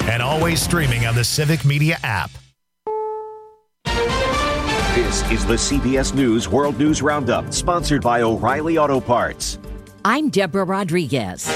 and always streaming on the Civic Media app. This is the CBS News World News Roundup, sponsored by O'Reilly Auto Parts. I'm Deborah Rodriguez.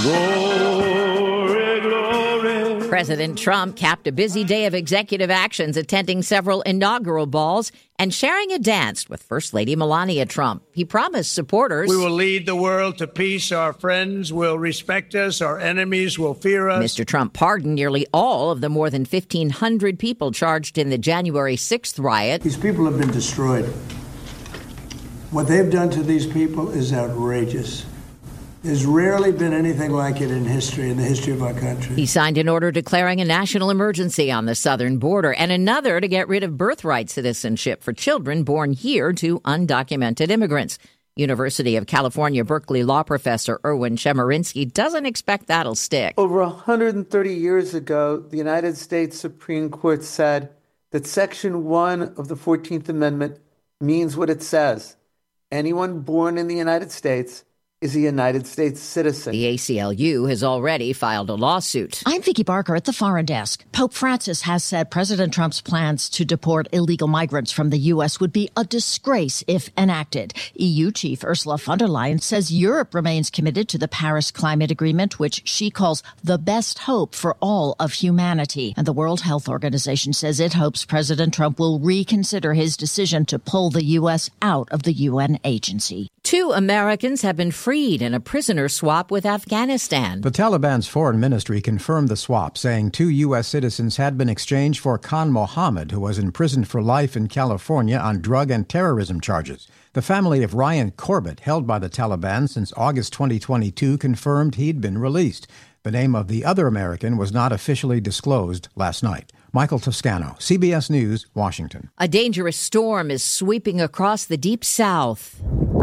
Glory, glory. President Trump capped a busy day of executive actions, attending several inaugural balls and sharing a dance with First Lady Melania Trump. He promised supporters, We will lead the world to peace. Our friends will respect us. Our enemies will fear us. Mr. Trump pardoned nearly all of the more than 1,500 people charged in the January 6th riot. These people have been destroyed. What they've done to these people is outrageous. There's rarely been anything like it in the history of our country. He signed an order declaring a national emergency on the southern border and another to get rid of birthright citizenship for children born here to undocumented immigrants. University of California, Berkeley law professor Erwin Chemerinsky doesn't expect that'll stick. Over 130 years ago, the United States Supreme Court said that Section 1 of the 14th Amendment means what it says. Anyone born in the United States is a United States citizen. The ACLU has already filed a lawsuit. I'm Vicki Barker at the Foreign Desk. Pope Francis has said President Trump's plans to deport illegal migrants from the U.S. would be a disgrace if enacted. EU Chief Ursula von der Leyen says Europe remains committed to the Paris Climate Agreement, which she calls the best hope for all of humanity. And the World Health Organization says it hopes President Trump will reconsider his decision to pull the U.S. out of the UN agency. 2 Americans have been freed in a prisoner swap with Afghanistan. The Taliban's foreign ministry confirmed the swap, saying 2 U.S. citizens had been exchanged for Khan Mohammed, who was imprisoned for life in California on drug and terrorism charges. The family of Ryan Corbett, held by the Taliban since August 2022, confirmed he'd been released. The name of the other American was not officially disclosed last night. Michael Toscano, CBS News, Washington. A dangerous storm is sweeping across the deep south.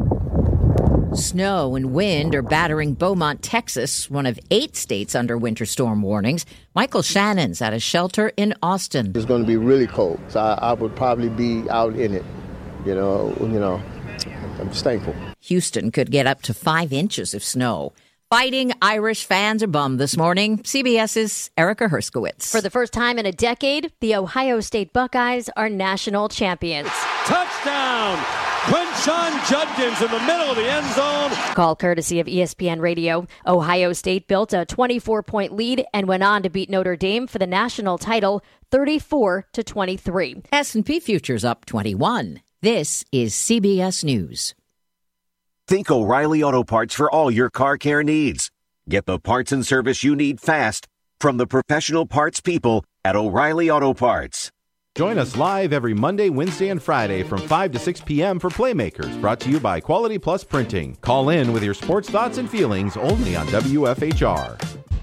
Snow and wind are battering Beaumont, Texas, one of 8 states under winter storm warnings. Michael Shannon's at a shelter in Austin. It's going to be really cold, so I would probably be out in it. You know, I'm just thankful. Houston could get up to 5 inches of snow. Fighting Irish fans are bummed this morning. CBS's Erica Herskowitz. For the first time in a decade, the Ohio State Buckeyes are national champions. Touchdown! Quinshon Judkins in the middle of the end zone. Call courtesy of ESPN Radio. Ohio State built a 24-point lead and went on to beat Notre Dame for the national title 34-23. S&P futures up 21. This is CBS News. Think O'Reilly Auto Parts for all your car care needs. Get the parts and service you need fast from the professional parts people at O'Reilly Auto Parts. Join us live every Monday, Wednesday, and Friday from 5 to 6 p.m. for Playmakers, brought to you by Quality Plus Printing. Call in with your sports thoughts and feelings only on WFHR.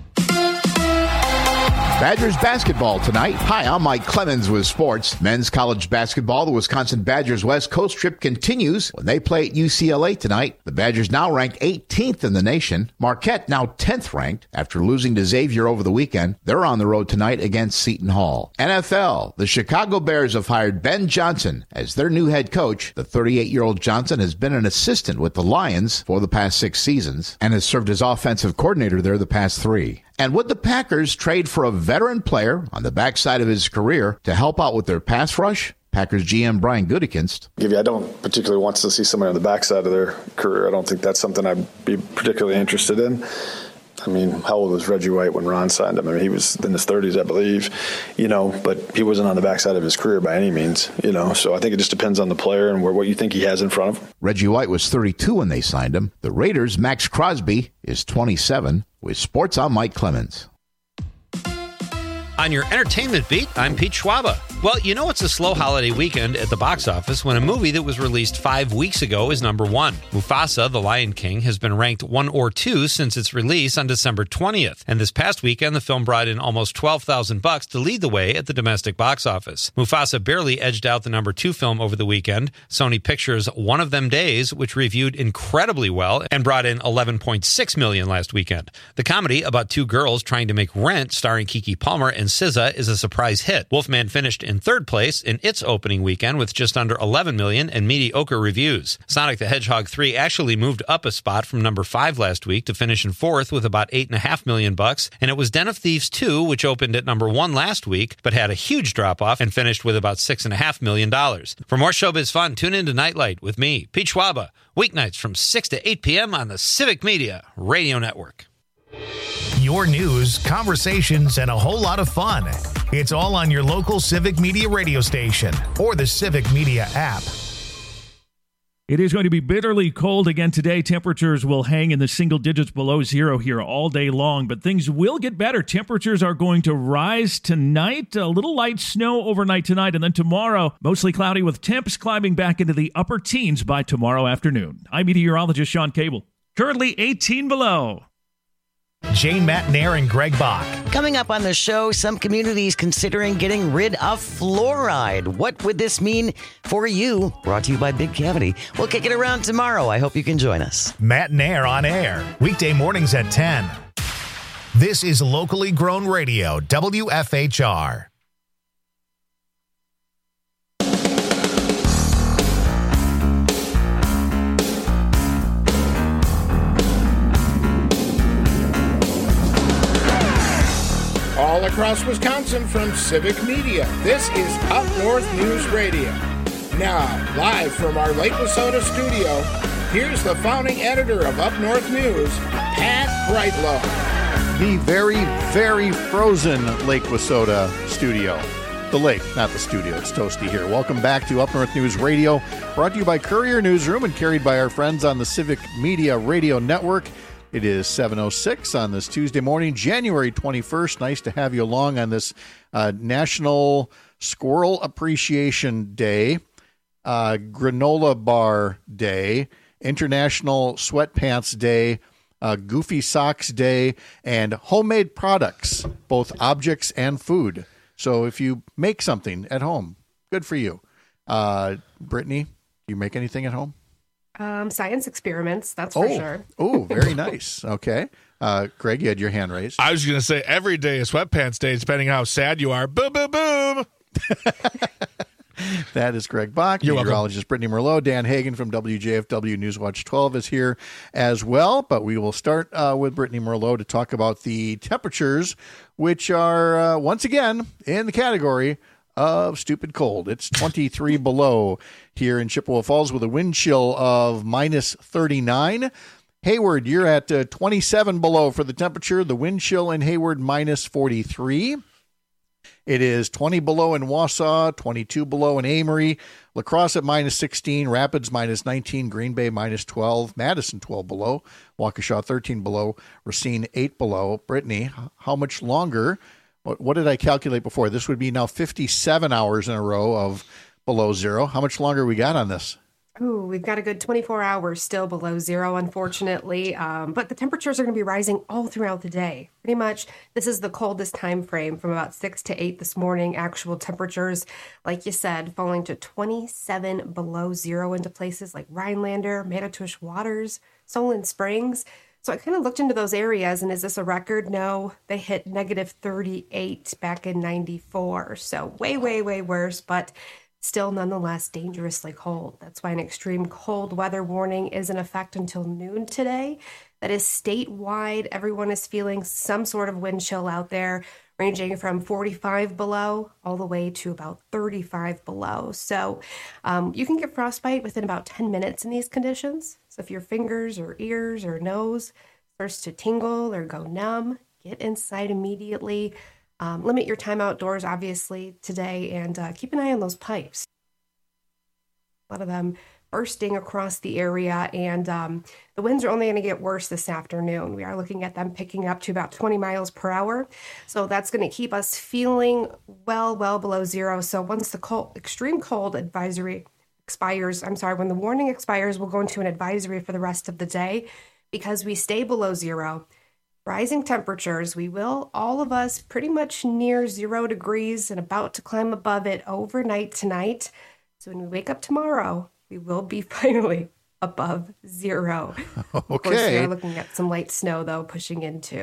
Badgers basketball tonight. Hi, I'm Mike Clemens with sports. Men's college basketball, the Wisconsin Badgers West Coast trip continues when they play at UCLA tonight. The Badgers now ranked 18th in the nation. Marquette now 10th ranked after losing to Xavier over the weekend. They're on the road tonight against Seton Hall. NFL, the Chicago Bears have hired Ben Johnson as their new head coach. The 38-year-old Johnson has been an assistant with the Lions for the past 6 seasons and has served as offensive coordinator there the past 3. And would the Packers trade for a veteran player on the backside of his career to help out with their pass rush? Packers GM Brian Gutekunst. I don't particularly want to see somebody on the backside of their career. I don't think that's something I'd be particularly interested in. I mean, how old was Reggie White when Ron signed him? I mean, he was in his 30s, I believe, but he wasn't on the backside of his career by any means, So I think it just depends on the player and what you think he has in front of him. Reggie White was 32 when they signed him. The Raiders' Max Crosby is 27. With sports, I'm Mike Clemens. On your entertainment beat, I'm Pete Schwaba. Well, it's a slow holiday weekend at the box office when a movie that was released 5 weeks ago is number 1. Mufasa, The Lion King, has been ranked 1 or 2 since its release on December 20th. And this past weekend, the film brought in almost $12,000 to lead the way at the domestic box office. Mufasa barely edged out the number 2 film over the weekend, Sony Pictures' One of Them Days, which reviewed incredibly well and brought in $11.6 million last weekend. The comedy about 2 girls trying to make rent, starring Keke Palmer and SZA, is a surprise hit. Wolfman finished in third place in its opening weekend with just under 11 million and mediocre reviews. Sonic the Hedgehog 3 actually moved up a spot from number 5 last week to finish in fourth with about $8.5 million, and it was Den of Thieves 2, which opened at number 1 last week, but had a huge drop-off and finished with about $6.5 million. For more showbiz fun, tune in to Nightlight with me, Pete Schwaba, weeknights from 6 to 8 p.m. on the Civic Media Radio Network. Your news, conversations, and a whole lot of fun. It's all on your local Civic Media radio station or the Civic Media app. It is going to be bitterly cold again today. Temperatures will hang in the single digits below zero here all day long, but things will get better. Temperatures are going to rise tonight. A little light snow overnight tonight, and then tomorrow, mostly cloudy with temps climbing back into the upper teens by tomorrow afternoon. I'm meteorologist Sean Cable. Currently 18 below. Jane Matnair and Greg Bach. Coming up on the show, some communities considering getting rid of fluoride. What would this mean for you? Brought to you by Big Cavity. We'll kick it around tomorrow. I hope you can join us. Matnair on air, weekday mornings at 10. This is locally grown radio, WFHR. All across Wisconsin from Civic Media, this is Up North News Radio. Now, live from our Lake Wissota studio, here's the founding editor of Up North News, Pat Brightlow. The very, very frozen Lake Wissota studio. The lake, not the studio. It's toasty here. Welcome back to Up North News Radio, brought to you by Courier Newsroom and carried by our friends on the Civic Media Radio Network. It is 7:06 on this Tuesday morning, January 21st. Nice to have you along on this National Squirrel Appreciation Day, Granola Bar Day, International Sweatpants Day, Goofy Socks Day, and homemade products, both objects and food. So if you make something at home, good for you. Brittany, do you make anything at home? Science experiments, that's for sure. Oh, very nice. Okay. Greg, you had your hand raised. I was going to say every day is Sweatpants Day, depending on how sad you are. Boom, boom, boom. That is Greg Bach. Meteorologist Brittany Merlot. Dan Hagan from WJFW Newswatch 12 is here as well. But we will start with Brittany Merlot to talk about the temperatures, which are, once again, in the category of stupid cold. It's 23 below here in Chippewa Falls with a wind chill of minus 39. Hayward, you're at 27 below for the temperature. The wind chill in Hayward minus 43. It is 20 below in Wausau, 22 below in Amory, La Crosse at minus 16, Rapids minus 19, Green Bay minus 12, Madison 12 below, Waukesha 13 below, Racine 8 below. Brittany, how much longer? What did I calculate before? This would be now 57 hours in a row of below zero. How much longer we got on this? Ooh, we've got a good 24 hours still below zero, unfortunately. But the temperatures are going to be rising all throughout the day. Pretty much, this is the coldest time frame from about 6 to 8 this morning. Actual temperatures, like you said, falling to 27 below zero into places like Rhinelander, Manitowish Waters, Solon Springs. So I kind of looked into those areas, and is this a record? No, they hit negative 38 back in 94. So way, way, way worse, but still nonetheless dangerously cold. That's why an extreme cold weather warning is in effect until noon today. That is statewide. Everyone is feeling some sort of wind chill out there, ranging from 45 below all the way to about 35 below. So you can get frostbite within about 10 minutes in these conditions. So if your fingers or ears or nose starts to tingle or go numb, get inside immediately. Limit your time outdoors, obviously, today, and keep an eye on those pipes. A lot of them bursting across the area, and the winds are only going to get worse this afternoon. We are looking at them picking up to about 20 miles per hour, so that's going to keep us feeling well below zero. So once the extreme cold advisory expires, when the warning expires, we'll go into an advisory for the rest of the day because we stay below zero. Rising temperatures, we will, all of us, pretty much near 0 degrees and about to climb above it overnight tonight. So when we wake up tomorrow, we will be finally above zero. Okay. Of course, we are looking at some light snow, though, pushing into.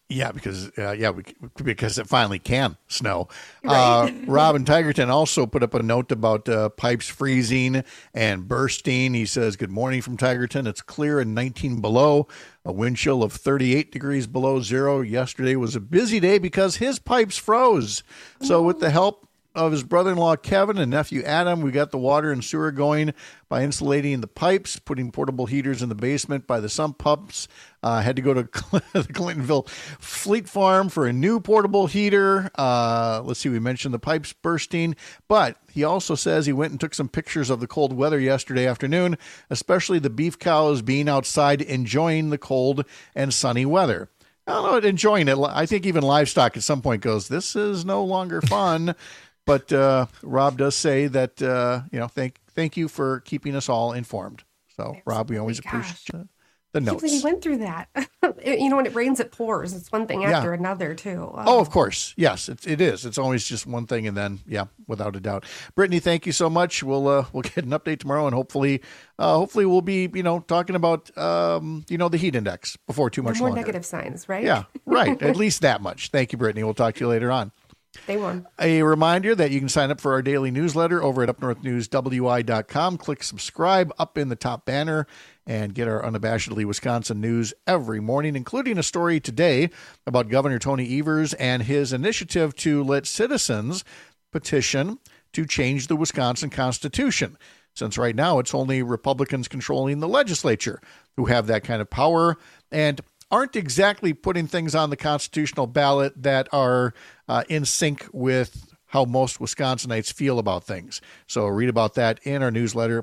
Yeah, because it finally can snow. Right. Rob in Tigerton also put up a note about pipes freezing and bursting. He says, "Good morning from Tigerton. It's clear and 19 below. A wind chill of 38 degrees below zero. Yesterday was a busy day because his pipes froze. So with the help of his brother-in-law Kevin and nephew Adam, we got the water and sewer going by insulating the pipes, putting portable heaters in the basement by the sump pumps. Had to go to the Clintonville Fleet Farm for a new portable heater. Let's see, we mentioned the pipes bursting, but he also says he went and took some pictures of the cold weather yesterday afternoon, especially the beef cows being outside enjoying the cold and sunny weather. I don't know, enjoying it. I think even livestock at some point goes, this is no longer fun. But Rob does say that, thank you for keeping us all informed. So, Rob, we always appreciate the notes. He went through that. When it rains, it pours. It's one thing after another, too. Oh, of course. Yes, it is. It's always just one thing, and then, without a doubt. Brittany, thank you so much. We'll get an update tomorrow, and hopefully we'll be, talking about, the heat index before too much more longer. Negative signs, right? Yeah, right. At least that much. Thank you, Brittany. We'll talk to you later on. Day one. A reminder that you can sign up for our daily newsletter over at upnorthnewswi.com. Click subscribe up in the top banner and get our unabashedly Wisconsin news every morning, including a story today about Governor Tony Evers and his initiative to let citizens petition to change the Wisconsin Constitution, since right now it's only Republicans controlling the legislature who have that kind of power and aren't exactly putting things on the constitutional ballot that are in sync with how most Wisconsinites feel about things. So read about that in our newsletter,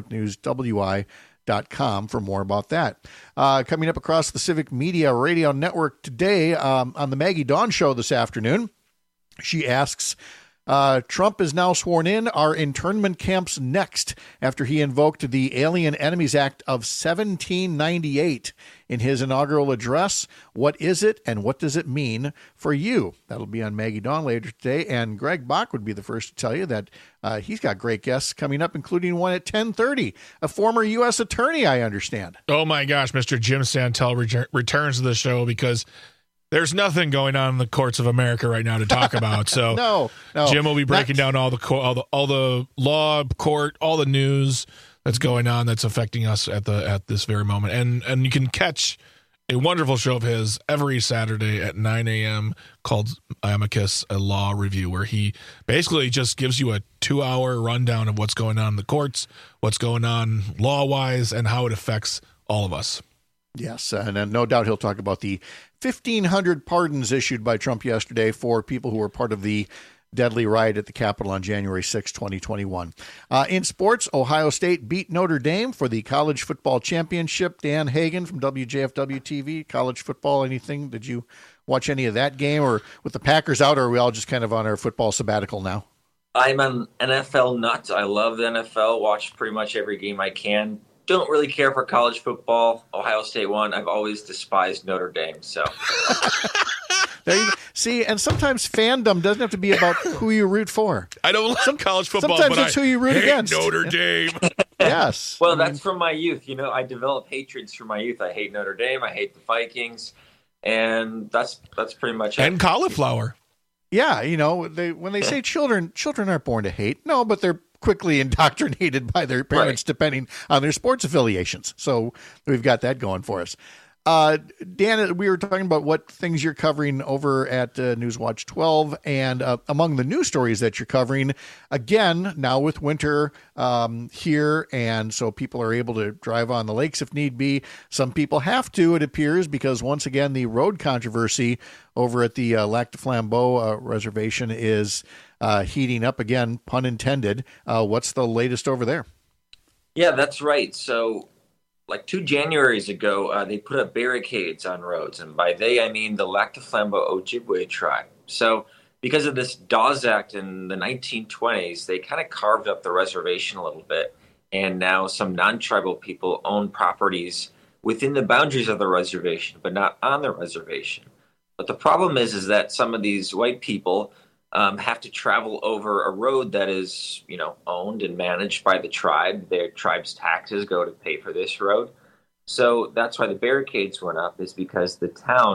upnorthnewswi.com, for more about that. Coming up across the Civic Media Radio Network today on the Maggie Dawn Show this afternoon, she asks, Trump is now sworn in. Are internment camps next after he invoked the Alien Enemies Act of 1798 in his inaugural address? What is it and what does it mean for you? That'll be on Maggie Dawn later today. And Greg Bach would be the first to tell you that he's got great guests coming up, including one at 10:30, a former U.S. attorney, I understand. Oh, my gosh. Mr. Jim Santel returns to the show because there's nothing going on in the courts of America right now to talk about. So no. Jim will be breaking down all the law, court, all the news that's going on that's affecting us at this very moment. And you can catch a wonderful show of his every Saturday at 9 a.m. called Amicus, a law review, where he basically just gives you a 2-hour rundown of what's going on in the courts, what's going on law-wise, and how it affects all of us. Yes, and no doubt he'll talk about the 1,500 pardons issued by Trump yesterday for people who were part of the deadly riot at the Capitol on January 6, 2021. In sports, Ohio State beat Notre Dame for the college football championship. Dan Hagan from WJFW TV, college football, anything? Did you watch any of that game? Or with the Packers out, or are we all just kind of on our football sabbatical now? I'm an NFL nut. I love the NFL, watch pretty much every game I can. Don't really care for college football. Ohio State won. I've always despised Notre Dame. So there you see, and sometimes fandom doesn't have to be about who you root for. I don't like college football. Sometimes but it's who you root against. Notre Dame. Yes. Well, that's from my youth. I developed hatreds from my youth. I hate Notre Dame. I hate the Vikings, and that's pretty much it. And cauliflower. Yeah, when they say children aren't born to hate. No, but they're quickly indoctrinated by their parents, depending on their sports affiliations. So we've got that going for us. Dan, we were talking about what things you're covering over at Newswatch 12, and among the news stories that you're covering, again, now with winter here, and so people are able to drive on the lakes if need be. Some people have to, it appears, because once again, the road controversy over at the Lac du Flambeau reservation is heating up again, pun intended. What's the latest over there? Yeah, that's right. So like 2 Januaries ago, they put up barricades on roads. And by they, I mean the Lac du Flambeau Ojibwe tribe. So because of this Dawes Act in the 1920s, they kind of carved up the reservation a little bit. And now some non-tribal people own properties within the boundaries of the reservation, but not on the reservation. But the problem is that some of these white people have to travel over a road that is, owned and managed by the tribe. Their tribe's taxes go to pay for this road. So that's why the barricades went up, is because the town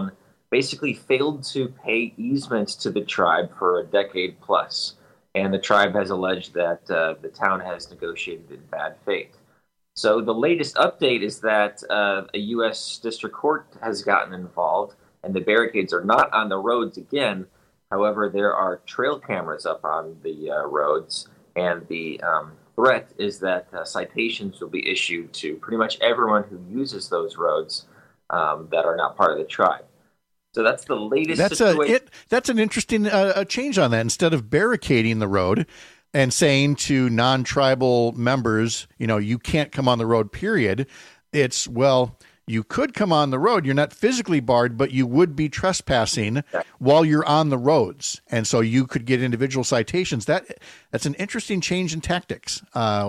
basically failed to pay easements to the tribe for a decade plus. And the tribe has alleged that the town has negotiated in bad faith. So the latest update is that a U.S. District Court has gotten involved, and the barricades are not on the roads again. However, there are trail cameras up on the roads, and the threat is that citations will be issued to pretty much everyone who uses those roads that are not part of the tribe. So that's the latest situation. That's an interesting change on that. Instead of barricading the road and saying to non-tribal members, you can't come on the road, period, it's, well, you could come on the road. You're not physically barred, but you would be trespassing while you're on the roads. And so you could get individual citations. That's an interesting change in tactics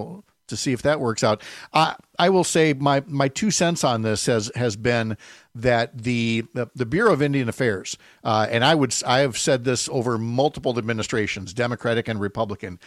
to see if that works out. I will say my 2 cents on this has been that the Bureau of Indian Affairs, and I have said this over multiple administrations, Democratic and Republican,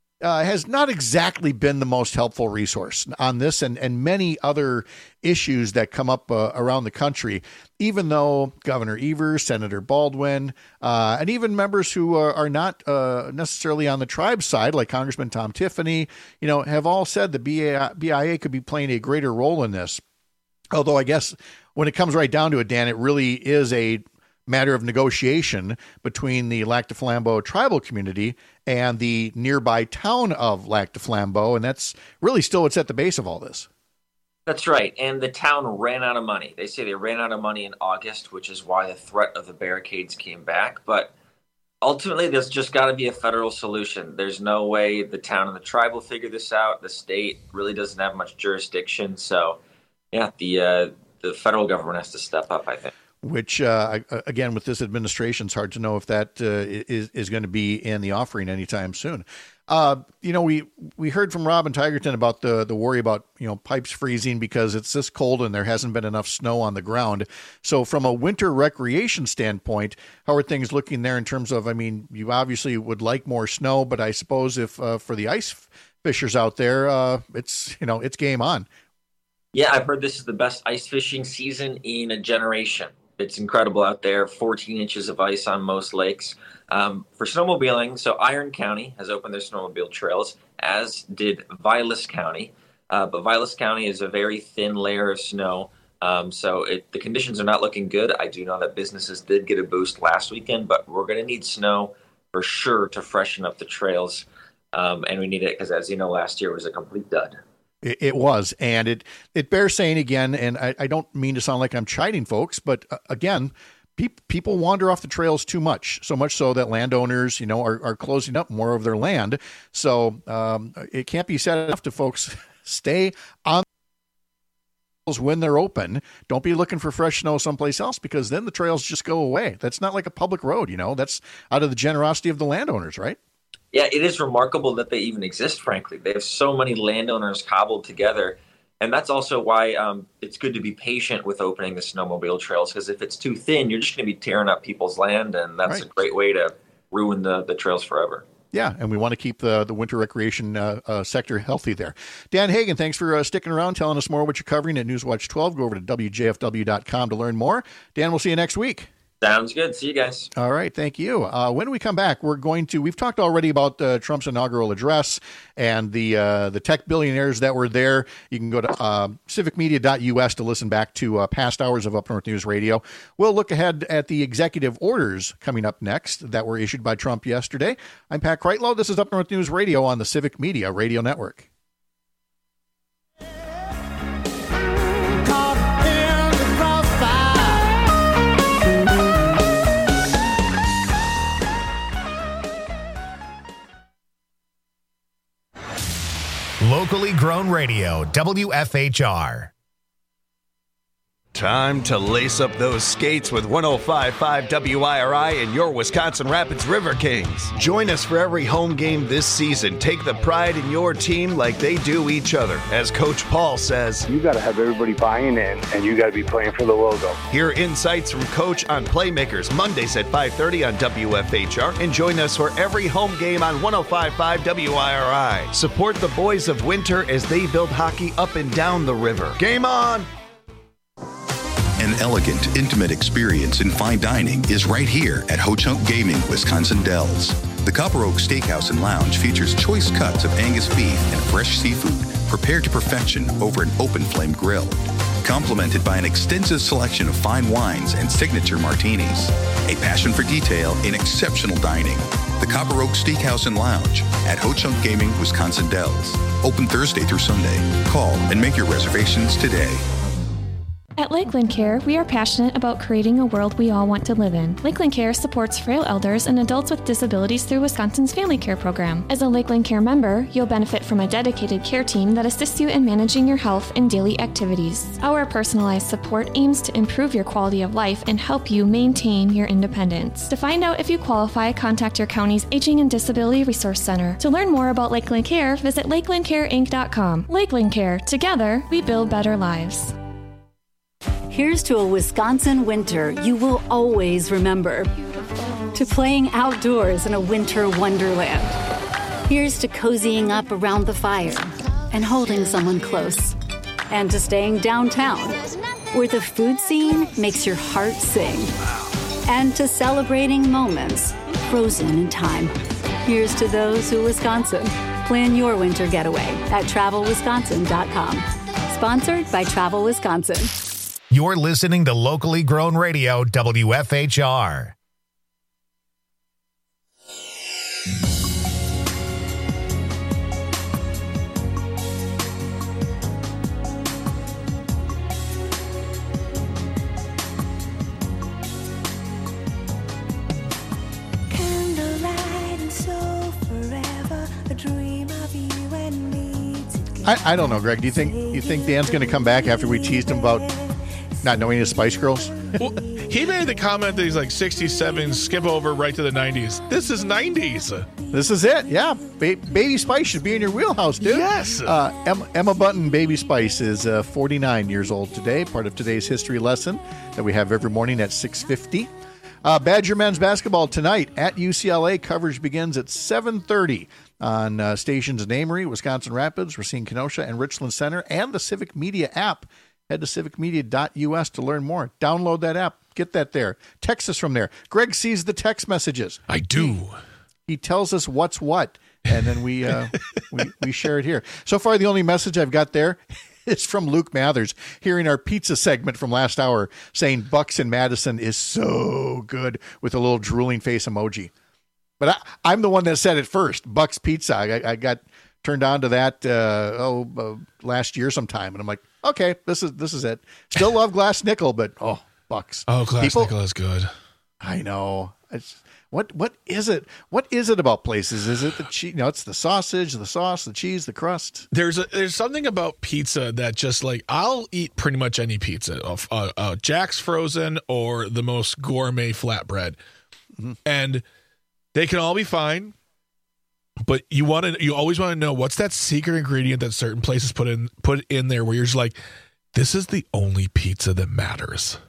has not exactly been the most helpful resource on this and many other issues that come up around the country, even though Governor Evers, Senator Baldwin, and even members who are not necessarily on the tribe side, like Congressman Tom Tiffany, have all said the BIA could be playing a greater role in this. Although I guess when it comes right down to it, Dan, it really is a matter of negotiation between the Lac du Flambeau tribal community and the nearby town of Lac du Flambeau, and that's really still what's at the base of all this. That's right, and the town ran out of money. They say they ran out of money in August, which is why the threat of the barricades came back, but ultimately there's just got to be a federal solution. There's no way the town and the tribe will figure this out. The state really doesn't have much jurisdiction, so yeah, the federal government has to step up, I think. Which, again, with this administration, it's hard to know if that is going to be in the offering anytime soon. We heard from Robin Tigerton about the worry about, pipes freezing because it's this cold and there hasn't been enough snow on the ground. So from a winter recreation standpoint, how are things looking there in terms of, you obviously would like more snow, but I suppose if for the ice fishers out there, it's game on. Yeah, I've heard this is the best ice fishing season in a generation. It's incredible out there, 14 inches of ice on most lakes. For snowmobiling, so Iron County has opened their snowmobile trails, as did Vilas County. But Vilas County is a very thin layer of snow, so the conditions are not looking good. I do know that businesses did get a boost last weekend, but we're going to need snow for sure to freshen up the trails. And we need it because, as you know, last year was a complete dud. It was, and it bears saying again, and I don't mean to sound like I'm chiding folks, but again, people wander off the trails too much, so much so that landowners, are closing up more of their land. So it can't be said enough to folks, stay on when they're open. Don't be looking for fresh snow someplace else, because then the trails just go away. That's not like a public road, that's out of the generosity of the landowners, right? Yeah, it is remarkable that they even exist, frankly. They have so many landowners cobbled together. And that's also why it's good to be patient with opening the snowmobile trails, because if it's too thin, you're just going to be tearing up people's land, and that's a great way to ruin the trails forever. Yeah, and we want to keep the winter recreation sector healthy there. Dan Hagan, thanks for sticking around, telling us more what you're covering at Newswatch 12. Go over to WJFW.com to learn more. Dan, we'll see you next week. Sounds good. See you guys. All right. Thank you. When we come back, we've talked already about Trump's inaugural address and the tech billionaires that were there. You can go to civicmedia.us to listen back to past hours of Up North News Radio. We'll look ahead at the executive orders coming up next that were issued by Trump yesterday. I'm Pat Kreitlow. This is Up North News Radio on the Civic Media Radio Network. Locally grown radio, WFHR. Time to lace up those skates with 105.5 WIRI and your Wisconsin Rapids River Kings. Join us for every home game this season. Take the pride in your team like they do each other. As Coach Paul says, you got to have everybody buying in, and you got to be playing for the logo. Hear insights from Coach on Playmakers Mondays at 5:30 on WFHR, and join us for every home game on 105.5 WIRI. Support the boys of Winter as they build hockey up and down the river. Game on! An elegant, intimate experience in fine dining is right here at Ho-Chunk Gaming, Wisconsin Dells. The Copper Oak Steakhouse and Lounge features choice cuts of Angus beef and fresh seafood prepared to perfection over an open flame grill, complemented by an extensive selection of fine wines and signature martinis. A passion for detail in exceptional dining. The Copper Oak Steakhouse and Lounge at Ho-Chunk Gaming, Wisconsin Dells. Open Thursday through Sunday. Call and make your reservations today. At Lakeland Care, we are passionate about creating a world we all want to live in. Lakeland Care supports frail elders and adults with disabilities through Wisconsin's Family Care Program. As a Lakeland Care member, you'll benefit from a dedicated care team that assists you in managing your health and daily activities. Our personalized support aims to improve your quality of life and help you maintain your independence. To find out if you qualify, contact your county's Aging and Disability Resource Center. To learn more about Lakeland Care, visit lakelandcareinc.com. Lakeland Care. Together, we build better lives. Here's to a Wisconsin winter you will always remember. To playing outdoors in a winter wonderland. Here's to cozying up around the fire and holding someone close. And to staying downtown, where the food scene makes your heart sing. And to celebrating moments frozen in time. Here's to those who Wisconsin. Plan your winter getaway at travelwisconsin.com. Sponsored by Travel Wisconsin. You're listening to locally grown radio, WFHR. I don't know, Greg. Do you think Dan's going to come back after we teased him about not knowing his Spice Girls? Well, he made the comment that he's like 67, skip over right to the 90s. This is 90s. This is it, yeah. Baby Spice should be in your wheelhouse, dude. Yes. Emma Bunton, Baby Spice, is 49 years old today, part of today's history lesson that we have every morning at 6:50. Badger men's basketball tonight at UCLA. Coverage begins at 7:30 on stations in Amory, Wisconsin Rapids, Racine, Kenosha, and Richland Center, and the Civic Media app. Head to civicmedia.us to learn more. Download that app. Get that there. Text us from there. Greg sees the text messages. I do. He tells us what's what, and then we share it here. So far, the only message I've got there is from Luke Mathers, hearing our pizza segment from last hour, saying Bucks in Madison is so good, with a little drooling face emoji. But I'm the one that said it first, Bucks Pizza. I got turned on to that last year sometime, and I'm like, okay, this is it. Still love Glass Nickel, but Bucks. Oh, Glass Nickel is good. I know. What is it? What is it about places? Is it the cheese? No, it's the sausage, the sauce, the cheese, the crust. There's something about pizza that just like I'll eat pretty much any pizza, Jack's Frozen or the most gourmet flatbread, and they can all be fine. But you always want to know what's that secret ingredient that certain places put in there where you're just like, this is the only pizza that matters.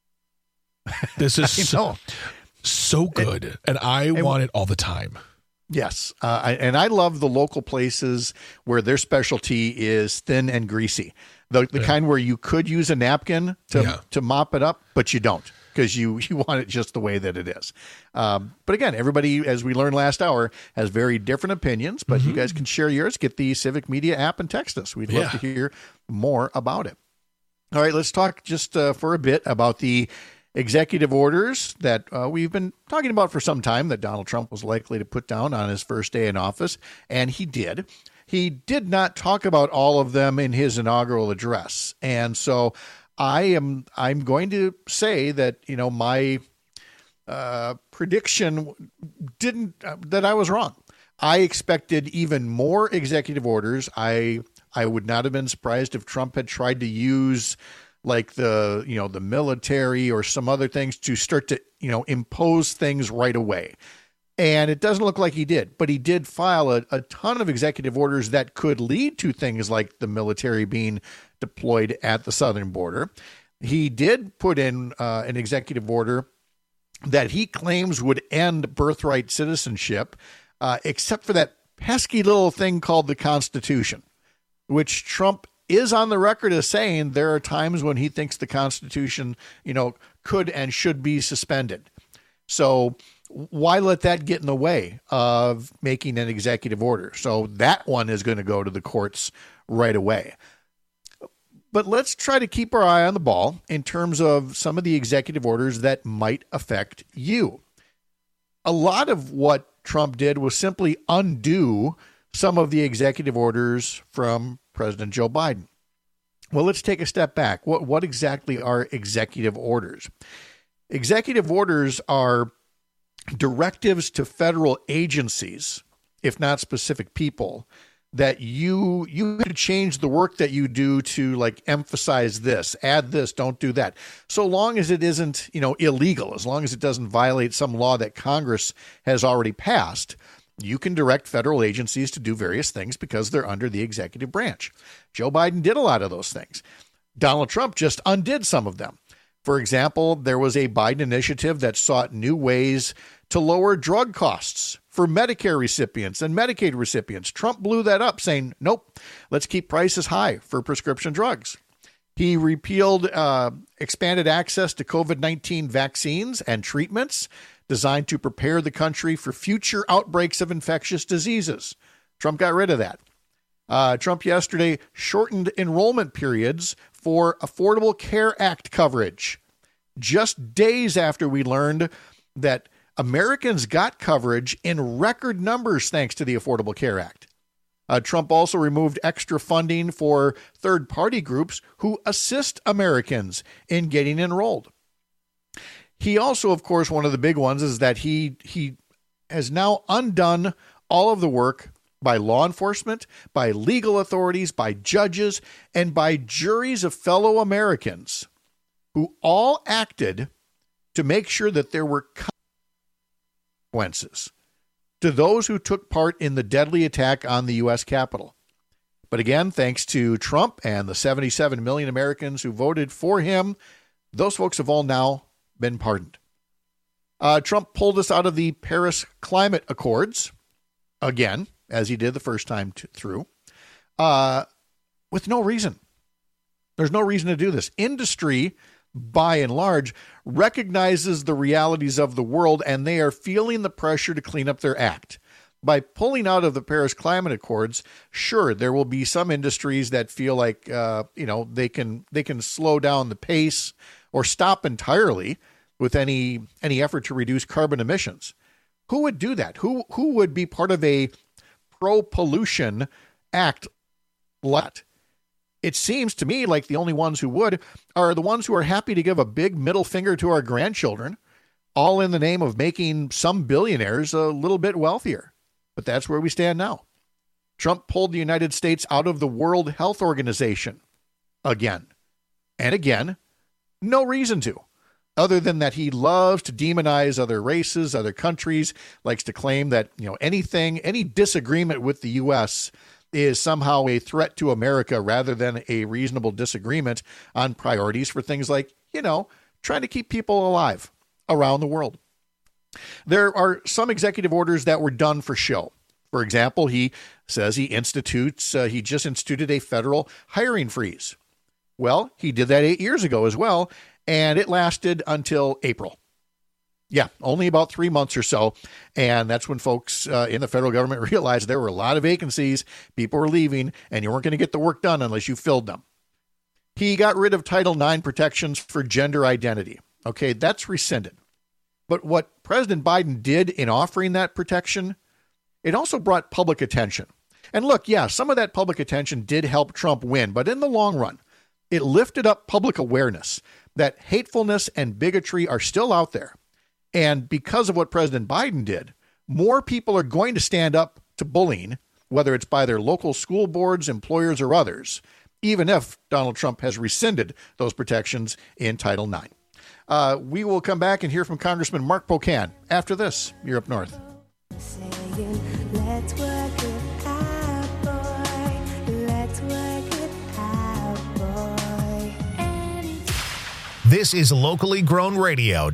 This is so good, and I want it all the time. Yes, I love the local places where their specialty is thin and greasy, the kind where you could use a napkin to mop it up, but you don't, because you want it just the way that it is. But again, everybody, as we learned last hour, has very different opinions, but you guys can share yours. Get the Civic Media app and text us. We'd love to hear more about it. All right, let's talk just for a bit about the executive orders that we've been talking about for some time that Donald Trump was likely to put down on his first day in office, and he did. He did not talk about all of them in his inaugural address, and so I'm going to say that my prediction that I was wrong. I expected even more executive orders. I would not have been surprised if Trump had tried to use like the military or some other things to start to, impose things right away. And it doesn't look like he did, but he did file a ton of executive orders that could lead to things like the military being deployed at the southern border. He did put in an executive order that he claims would end birthright citizenship, except for that pesky little thing called the Constitution, which Trump is on the record as saying there are times when he thinks the Constitution, could and should be suspended. So why let that get in the way of making an executive order? So that one is going to go to the courts right away. But let's try to keep our eye on the ball in terms of some of the executive orders that might affect you. A lot of what Trump did was simply undo some of the executive orders from President Joe Biden. Well, let's take a step back. What exactly are executive orders? Executive orders are directives to federal agencies, if not specific people, that you have to change the work that you do to like emphasize this, add this, don't do that. So long as it isn't, illegal, as long as it doesn't violate some law that Congress has already passed, you can direct federal agencies to do various things because they're under the executive branch. Joe Biden did a lot of those things. Donald Trump just undid some of them. For example, there was a Biden initiative that sought new ways to lower drug costs for Medicare recipients and Medicaid recipients. Trump blew that up, saying, nope, let's keep prices high for prescription drugs. He repealed expanded access to COVID-19 vaccines and treatments designed to prepare the country for future outbreaks of infectious diseases. Trump got rid of that. Trump yesterday shortened enrollment periods for Affordable Care Act coverage, just days after we learned that Americans got coverage in record numbers thanks to the Affordable Care Act. Trump also removed extra funding for third-party groups who assist Americans in getting enrolled. He also, of course, one of the big ones is that he has now undone all of the work by law enforcement, by legal authorities, by judges, and by juries of fellow Americans who all acted to make sure that there were consequences to those who took part in the deadly attack on the U.S. Capitol. But again, thanks to Trump and the 77 million Americans who voted for him, those folks have all now been pardoned. Trump pulled us out of the Paris Climate Accords, again, as he did the first time through, with no reason. There's no reason to do this. Industry, by and large, recognizes the realities of the world, and they are feeling the pressure to clean up their act. By pulling out of the Paris Climate Accords, sure, there will be some industries that feel like they can slow down the pace or stop entirely with any effort to reduce carbon emissions. Who would do that? Who would be part of a pro-pollution act like that? It seems to me like the only ones who would are the ones who are happy to give a big middle finger to our grandchildren, all in the name of making some billionaires a little bit wealthier. But that's where we stand now. Trump pulled the United States out of the World Health Organization again and again. No reason to, other than that he loves to demonize other races, other countries, likes to claim that, any disagreement with the U.S. is somehow a threat to America rather than a reasonable disagreement on priorities for things like, trying to keep people alive around the world. There are some executive orders that were done for show. For example, he says he just instituted a federal hiring freeze. Well, he did that 8 years ago as well, and it lasted until April. Yeah, only about 3 months or so. And that's when folks in the federal government realized there were a lot of vacancies, people were leaving, and you weren't going to get the work done unless you filled them. He got rid of Title IX protections for gender identity. Okay, that's rescinded. But what President Biden did in offering that protection, it also brought public attention. And look, yeah, some of that public attention did help Trump win, but in the long run, it lifted up public awareness that hatefulness and bigotry are still out there. And because of what President Biden did, more people are going to stand up to bullying, whether it's by their local school boards, employers, or others, even if Donald Trump has rescinded those protections in Title IX. We will come back and hear from Congressman Mark Pocan after this. You're Up North. Let's work it out, boy. Let's work it out, boy. This is locally grown radio,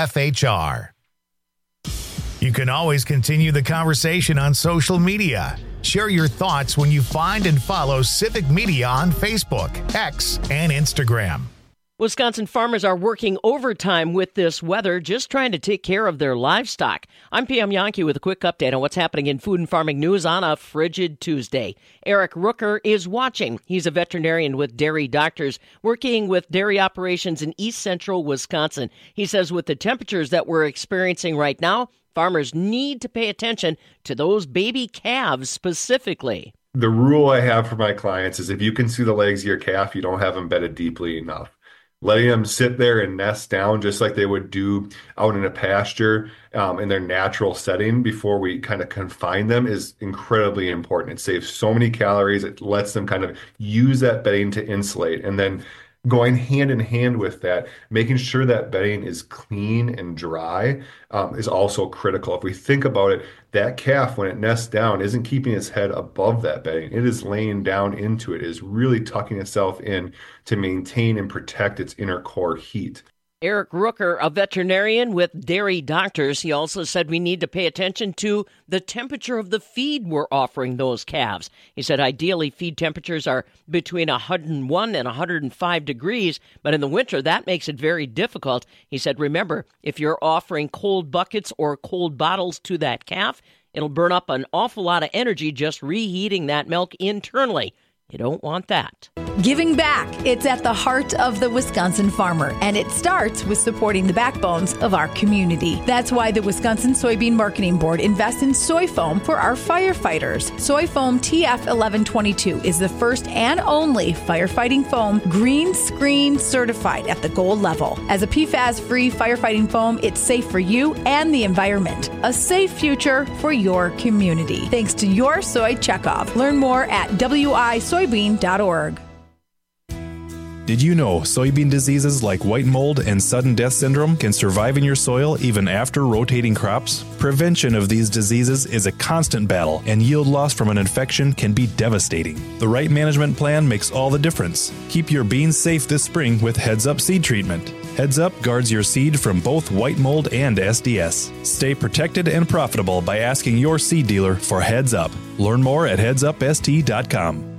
WFHR. You can always continue the conversation on social media. Share your thoughts when you find and follow Civic Media on Facebook, X, and Instagram. Wisconsin farmers are working overtime with this weather, just trying to take care of their livestock. I'm Pam Yankee with a quick update on what's happening in food and farming news on a frigid Tuesday. Eric Rooker is watching. He's a veterinarian with Dairy Doctors, working with dairy operations in east central Wisconsin. He says with the temperatures that we're experiencing right now, farmers need to pay attention to those baby calves specifically. The rule I have for my clients is if you can see the legs of your calf, you don't have them bedded deeply enough. Letting them sit there and nest down just like they would do out in a pasture in their natural setting before we kind of confine them is incredibly important. It saves so many calories. It lets them kind of use that bedding to insulate. And then going hand in hand with that, making sure that bedding is clean and dry is also critical. If we think about it, that calf, when it nests down, isn't keeping its head above that bedding. It is laying down into it. It is really tucking itself in to maintain and protect its inner core heat. Eric Rooker, a veterinarian with Dairy Doctors, he also said we need to pay attention to the temperature of the feed we're offering those calves. He said ideally feed temperatures are between 101 and 105 degrees, but in the winter that makes it very difficult. He said, remember, if you're offering cold buckets or cold bottles to that calf, it'll burn up an awful lot of energy just reheating that milk internally. You don't want that. Giving back. It's at the heart of the Wisconsin farmer, and it starts with supporting the backbones of our community. That's why the Wisconsin Soybean Marketing Board invests in soy foam for our firefighters. Soy foam TF1122 is the first and only firefighting foam green screen certified at the gold level. As a PFAS-free firefighting foam, it's safe for you and the environment. A safe future for your community. Thanks to your soy checkoff. Learn more at wisoybean.org. Did you know soybean diseases like white mold and sudden death syndrome can survive in your soil even after rotating crops? Prevention of these diseases is a constant battle, and yield loss from an infection can be devastating. The right management plan makes all the difference. Keep your beans safe this spring with Heads Up seed treatment. Heads Up guards your seed from both white mold and SDS. Stay protected and profitable by asking your seed dealer for Heads Up. Learn more at headsupst.com.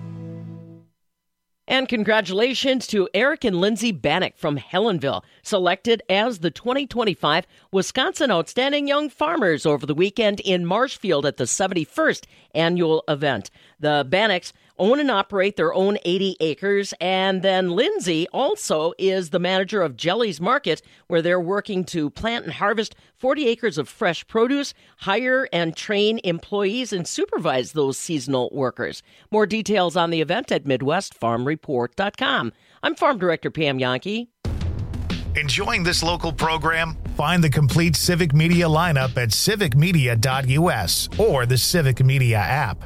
And congratulations to Eric and Lindsay Bannock from Helensville, selected as the 2025 Wisconsin Outstanding Young Farmers over the weekend in Marshfield at the 71st annual event. The Bannocks own and operate their own 80 acres, and then Lindsay also is the manager of Jelly's Market, where they're working to plant and harvest 40 acres of fresh produce, hire and train employees, and supervise those seasonal workers. More details on the event at MidwestFarmReport.com. I'm Farm Director Pam Yankee. Enjoying this local program? Find the complete Civic Media lineup at civicmedia.us or the Civic Media app.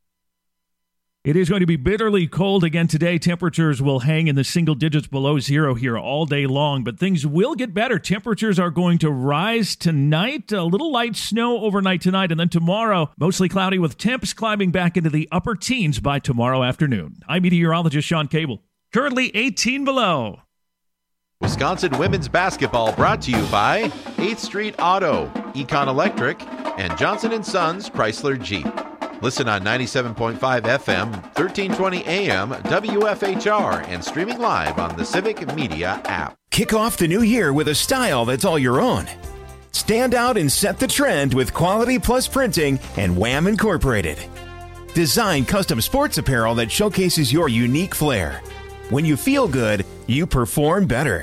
It is going to be bitterly cold again today. Temperatures will hang in the single digits below zero here all day long, but things will get better. Temperatures are going to rise tonight. A little light snow overnight tonight, and then tomorrow, mostly cloudy with temps climbing back into the upper teens by tomorrow afternoon. I'm meteorologist Sean Cable. Currently 18 below. Wisconsin women's basketball brought to you by 8th Street Auto, Econ Electric, and Johnson & Sons Chrysler Jeep. Listen on 97.5 FM, 1320 AM, WFHR, and streaming live on the Civic Media app. Kick off the new year with a style that's all your own. Stand out and set the trend with Quality Plus Printing and Wham Incorporated. Design custom sports apparel that showcases your unique flair. When you feel good, you perform better.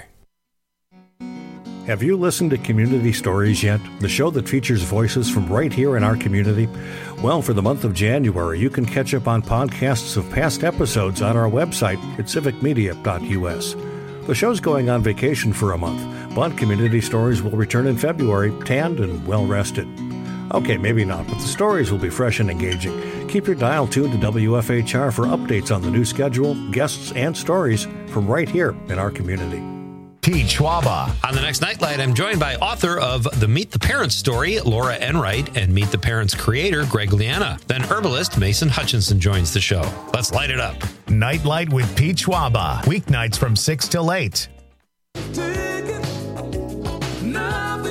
Have you listened to Community Stories yet? The show that features voices from right here in our community? Well, for the month of January, you can catch up on podcasts of past episodes on our website at civicmedia.us. The show's going on vacation for a month, but Community Stories will return in February, tanned and well-rested. Okay, maybe not, but the stories will be fresh and engaging. Keep your dial tuned to WFHR for updates on the new schedule, guests, and stories from right here in our community. Pete Schwaba. On the next Nightlight, I'm joined by author of the Meet the Parents story, Laura Enright, and Meet the Parents creator, Greg Liana. Then herbalist Mason Hutchinson joins the show. Let's light it up. Nightlight with Pete Schwaba. Weeknights from 6 till 8.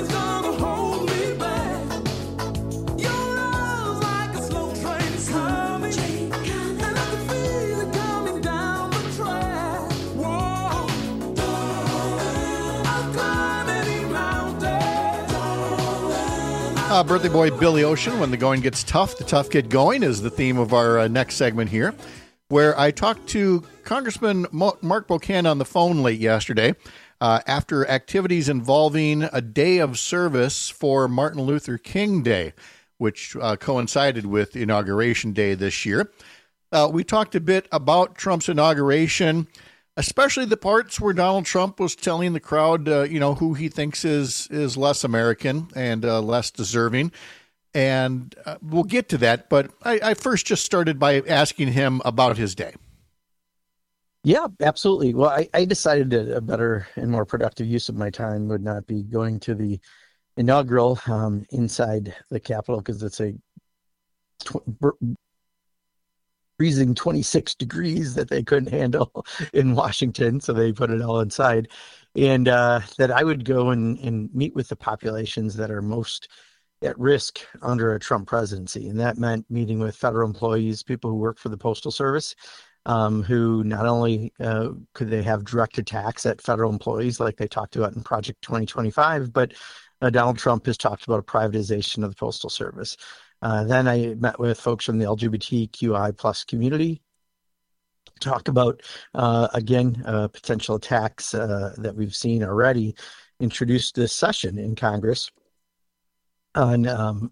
Nothing's gonna hold me back. Your love's like a slow train. Birthday boy Billy Ocean, when the going gets tough, the tough get going, is the theme of our next segment here, where I talked to Congressman Mark Bocan on the phone late yesterday after activities involving a day of service for Martin Luther King Day, which coincided with Inauguration Day this year. We talked a bit about Trump's inauguration, especially the parts where Donald Trump was telling the crowd, who he thinks is less American and less deserving. And we'll get to that. But I first just started by asking him about his day. Yeah, absolutely. Well, I decided that a better and more productive use of my time would not be going to the inaugural inside the Capitol, because it's a freezing 26 degrees that they couldn't handle in Washington, so they put it all inside. And that I would go and meet with the populations that are most at risk under a Trump presidency. And that meant meeting with federal employees, people who work for the Postal Service, who not only could they have direct attacks at federal employees like they talked about in Project 2025, but Donald Trump has talked about a privatization of the Postal Service. Then I met with folks from the LGBTQI plus community, talked about, potential attacks that we've seen already introduced this session in Congress on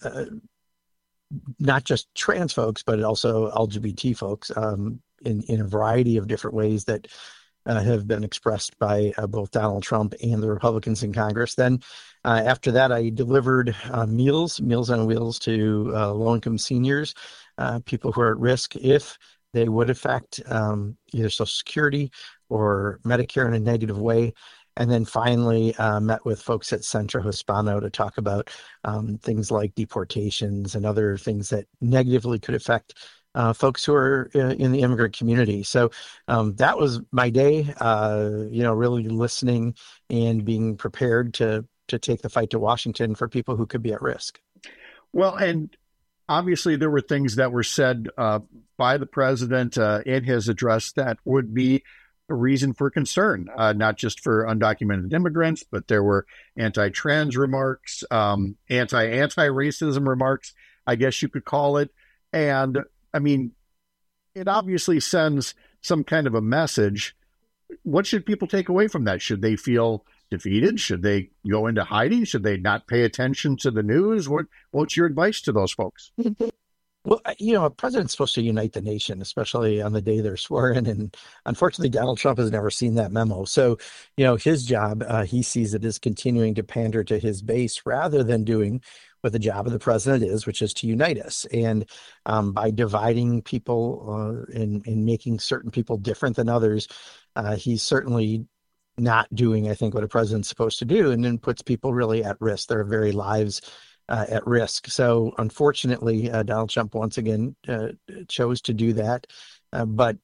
not just trans folks, but also LGBT folks in a variety of different ways that have been expressed by both Donald Trump and the Republicans in Congress. Then after that, I delivered Meals on Wheels to low-income seniors, people who are at risk if they would affect either Social Security or Medicare in a negative way. And then finally met with folks at Centro Hispano to talk about things like deportations and other things that negatively could affect folks who are in the immigrant community. So that was my day, really listening and being prepared to take the fight to Washington for people who could be at risk. Well, and obviously there were things that were said by the president in his address that would be a reason for concern, not just for undocumented immigrants, but there were anti-trans remarks, anti-racism remarks, I guess you could call it. And I mean, it obviously sends some kind of a message. What should people take away from that? Should they feel defeated? Should they go into hiding? Should they not pay attention to the news? What's your advice to those folks? Well, a president's supposed to unite the nation, especially on the day they're sworn. And unfortunately, Donald Trump has never seen that memo. So, his job, he sees it as continuing to pander to his base rather than doing what the job of the president is, which is to unite us. And by dividing people and making certain people different than others, he's certainly not doing, I think, what a president's supposed to do, and then puts people really at risk, their very lives at risk. So unfortunately, Donald Trump once again chose to do that. But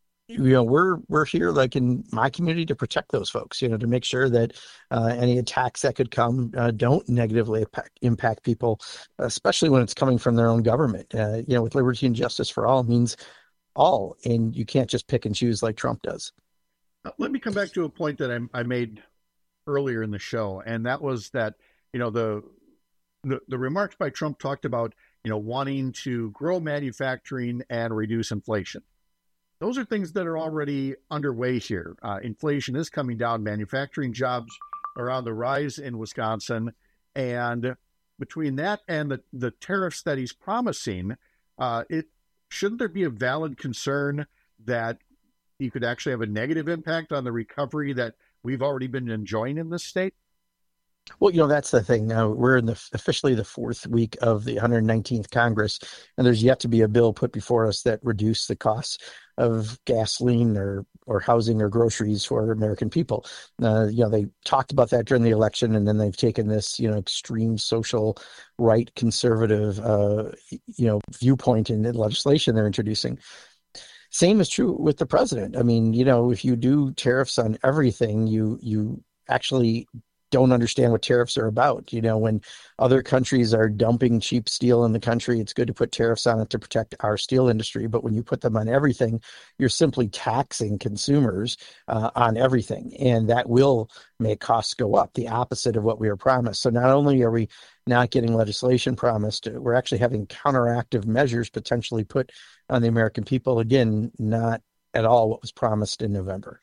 we're here, like in my community, to protect those folks. To make sure that any attacks that could come don't negatively impact people, especially when it's coming from their own government. With liberty and justice for all means all, and you can't just pick and choose like Trump does. Let me come back to a point that I made earlier in the show, and that was that the remarks by Trump talked about wanting to grow manufacturing and reduce inflation. Those are things that are already underway here. Inflation is coming down. Manufacturing jobs are on the rise in Wisconsin, and between that and the tariffs that he's promising, shouldn't there be a valid concern that he could actually have a negative impact on the recovery that we've already been enjoying in this state? Well, that's the thing. Now we're in officially the fourth week of the 119th Congress, and there's yet to be a bill put before us that reduce the costs of gasoline or housing or groceries for American people. They talked about that during the election, and then they've taken this, extreme social right conservative, viewpoint in the legislation they're introducing. Same is true with the president. I mean, if you do tariffs on everything, you actually don't understand what tariffs are about. When other countries are dumping cheap steel in the country, it's good to put tariffs on it to protect our steel industry. But when you put them on everything, you're simply taxing consumers on everything. And that will make costs go up, the opposite of what we were promised. So not only are we not getting legislation promised. We're actually having counteractive measures potentially put on the American people. Again, not at all what was promised in November.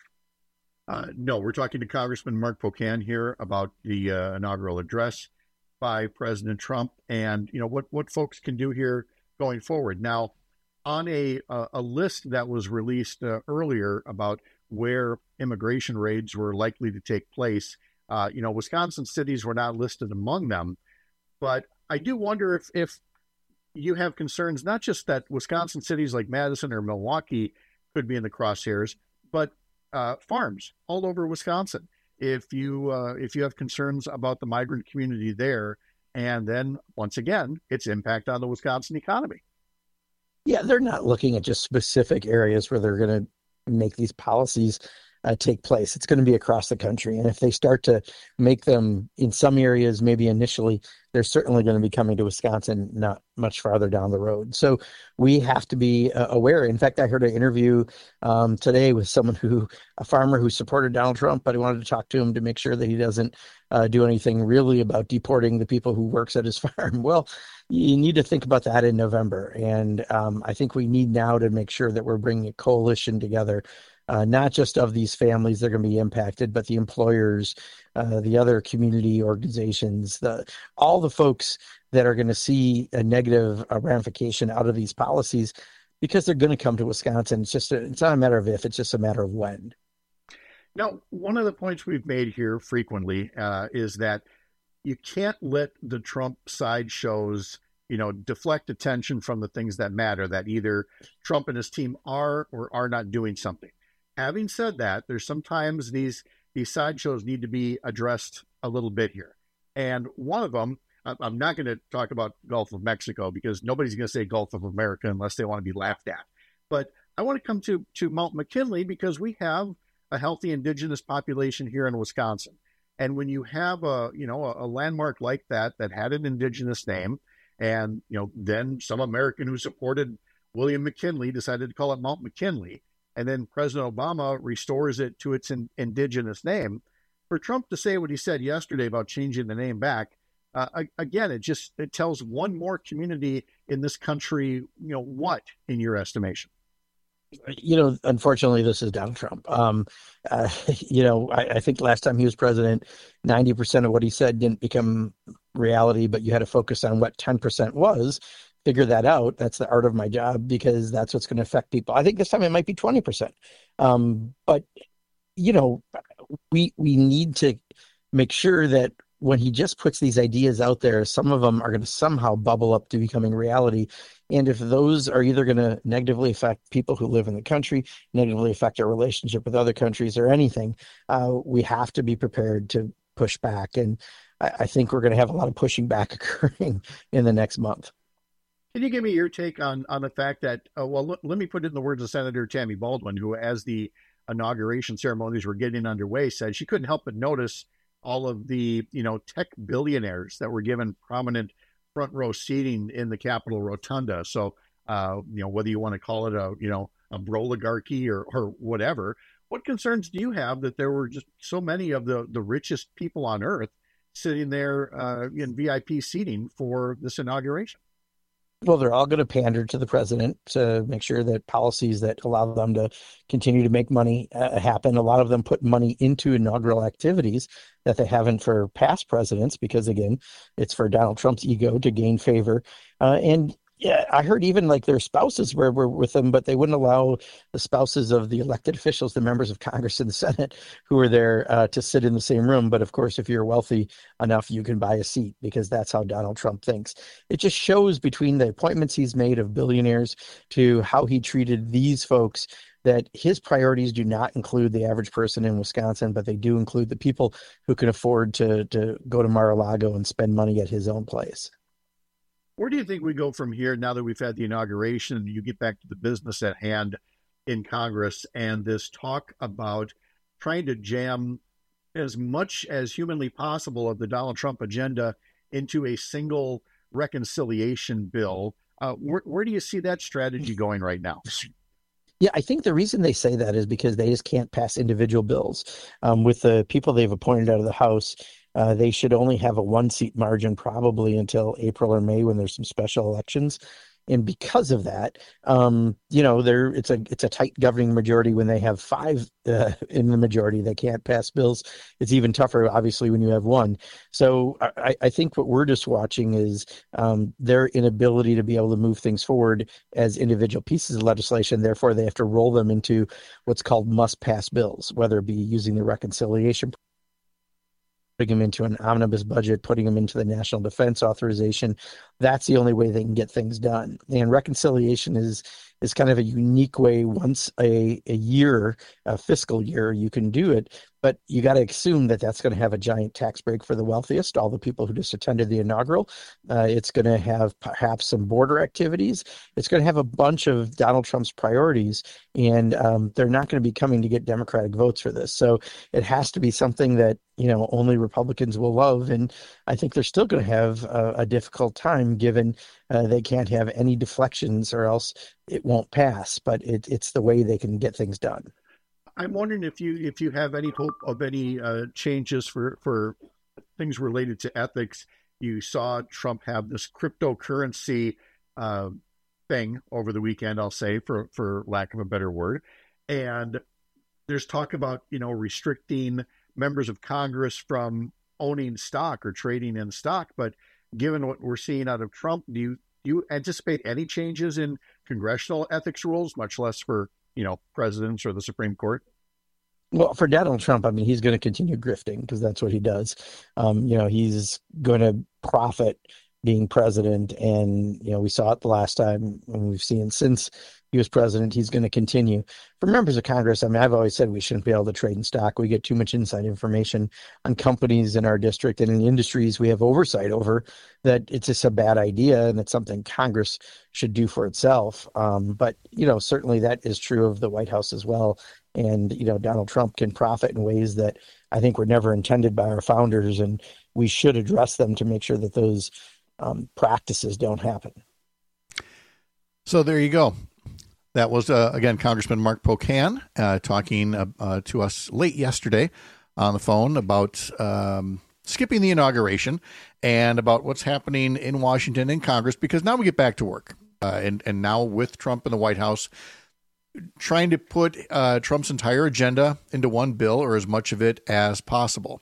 No, we're talking to Congressman Mark Pocan here about the inaugural address by President Trump, and what folks can do here going forward. Now, on a list that was released earlier about where immigration raids were likely to take place, Wisconsin cities were not listed among them. But I do wonder if you have concerns, not just that Wisconsin cities like Madison or Milwaukee could be in the crosshairs, but farms all over Wisconsin. If you have concerns about the migrant community there, and then once again, its impact on the Wisconsin economy. Yeah, they're not looking at just specific areas where they're going to make these policies take place. It's going to be across the country. And if they start to make them in some areas, maybe initially, they're certainly going to be coming to Wisconsin, not much farther down the road. So we have to be aware. In fact, I heard an interview today with a farmer who supported Donald Trump, but I wanted to talk to him to make sure that he doesn't do anything really about deporting the people who works at his farm. Well, you need to think about that in November. And I think we need now to make sure that we're bringing a coalition together, not just of these families that are going to be impacted, but the employers, the other community organizations, all the folks that are going to see a negative ramification out of these policies, because they're going to come to Wisconsin. It's not a matter of if, it's just a matter of when. Now, one of the points we've made here frequently is that you can't let the Trump sideshows, deflect attention from the things that matter, that either Trump and his team are or are not doing something. Having said that, there's sometimes these sideshows need to be addressed a little bit here. And one of them, I'm not going to talk about Gulf of Mexico because nobody's going to say Gulf of America unless they want to be laughed at. But I want to come to Mount McKinley because we have a healthy indigenous population here in Wisconsin. And when you have a landmark like that had an indigenous name, and then some American who supported William McKinley decided to call it Mount McKinley, and then President Obama restores it to its indigenous name, for Trump to say what he said yesterday about changing the name back, again, it tells one more community in this country, what in your estimation? Unfortunately, this is Donald Trump. I think last time he was president, 90% of what he said didn't become reality, but you had to focus on what 10% was. Figure that out. That's the art of my job because that's what's going to affect people. I think this time it might be 20%. But, we need to make sure that when he just puts these ideas out there, some of them are going to somehow bubble up to becoming reality. And if those are either going to negatively affect people who live in the country, negatively affect our relationship with other countries or anything, we have to be prepared to push back. And I think we're going to have a lot of pushing back occurring in the next month. Can you give me your take on the fact that, let me put it in the words of Senator Tammy Baldwin, who, as the inauguration ceremonies were getting underway, said she couldn't help but notice all of the, tech billionaires that were given prominent front row seating in the Capitol Rotunda. So, whether you want to call it a broligarchy or whatever, what concerns do you have that there were just so many of the richest people on earth sitting there in VIP seating for this inauguration? Well, they're all going to pander to the president to make sure that policies that allow them to continue to make money happen. A lot of them put money into inaugural activities that they haven't for past presidents because, again, it's for Donald Trump's ego to gain favor. And yeah, I heard even like their spouses were with them, but they wouldn't allow the spouses of the elected officials, the members of Congress and the Senate who were there to sit in the same room. But of course, if you're wealthy enough, you can buy a seat because that's how Donald Trump thinks. It just shows between the appointments he's made of billionaires to how he treated these folks that his priorities do not include the average person in Wisconsin, but they do include the people who can afford to go to Mar-a-Lago and spend money at his own place. Where do you think we go from here now that we've had the inauguration and you get back to the business at hand in Congress and this talk about trying to jam as much as humanly possible of the Donald Trump agenda into a single reconciliation bill? Where do you see that strategy going right now? Yeah, I think the reason they say that is because they just can't pass individual bills. With the people they've appointed out of the House, They should only have a 1-seat margin probably until April or May when there's some special elections. And because of that, it's a tight governing majority. When they have 5 in the majority, they can't pass bills. It's even tougher, obviously, when you have 1. So I think what we're just watching is their inability to be able to move things forward as individual pieces of legislation. Therefore, they have to roll them into what's called must-pass bills, whether it be using the reconciliation, putting them into an omnibus budget, putting them into the National Defense Authorization. That's the only way they can get things done. And reconciliation is kind of a unique way. Once a year, a fiscal year, you can do it, but you got to assume that that's going to have a giant tax break for the wealthiest, all the people who just attended the inaugural. It's going to have perhaps some border activities. It's going to have a bunch of Donald Trump's priorities, and they're not going to be coming to get Democratic votes for this. So it has to be something that only Republicans will love, and I think they're still going to have a difficult time given they can't have any deflections or else it won't pass. But it's the way they can get things done. I'm wondering if you have any hope of any changes for things related to ethics. You saw Trump have this cryptocurrency thing over the weekend, I'll say, for lack of a better word. And there's talk about, restricting members of Congress from owning stock or trading in stock. But given what we're seeing out of Trump, do you anticipate any changes in congressional ethics rules, much less for, presidents or the Supreme Court? Well, for Donald Trump, I mean, he's going to continue grifting because that's what he does. He's going to profit being president. And, we saw it the last time, and we've seen since he was president, he's going to continue. For members of Congress, I mean, I've always said we shouldn't be able to trade in stock. We get too much inside information on companies in our district and in industries we have oversight over, that it's just a bad idea, and it's something Congress should do for itself. But, certainly that is true of the White House as well. And, Donald Trump can profit in ways that I think were never intended by our founders, and we should address them to make sure that those practices don't happen. So there you go. That was, again, Congressman Mark Pocan talking to us late yesterday on the phone about skipping the inauguration and about what's happening in Washington in Congress, because now we get back to work. And now with Trump in the White House, trying to put Trump's entire agenda into one bill, or as much of it as possible.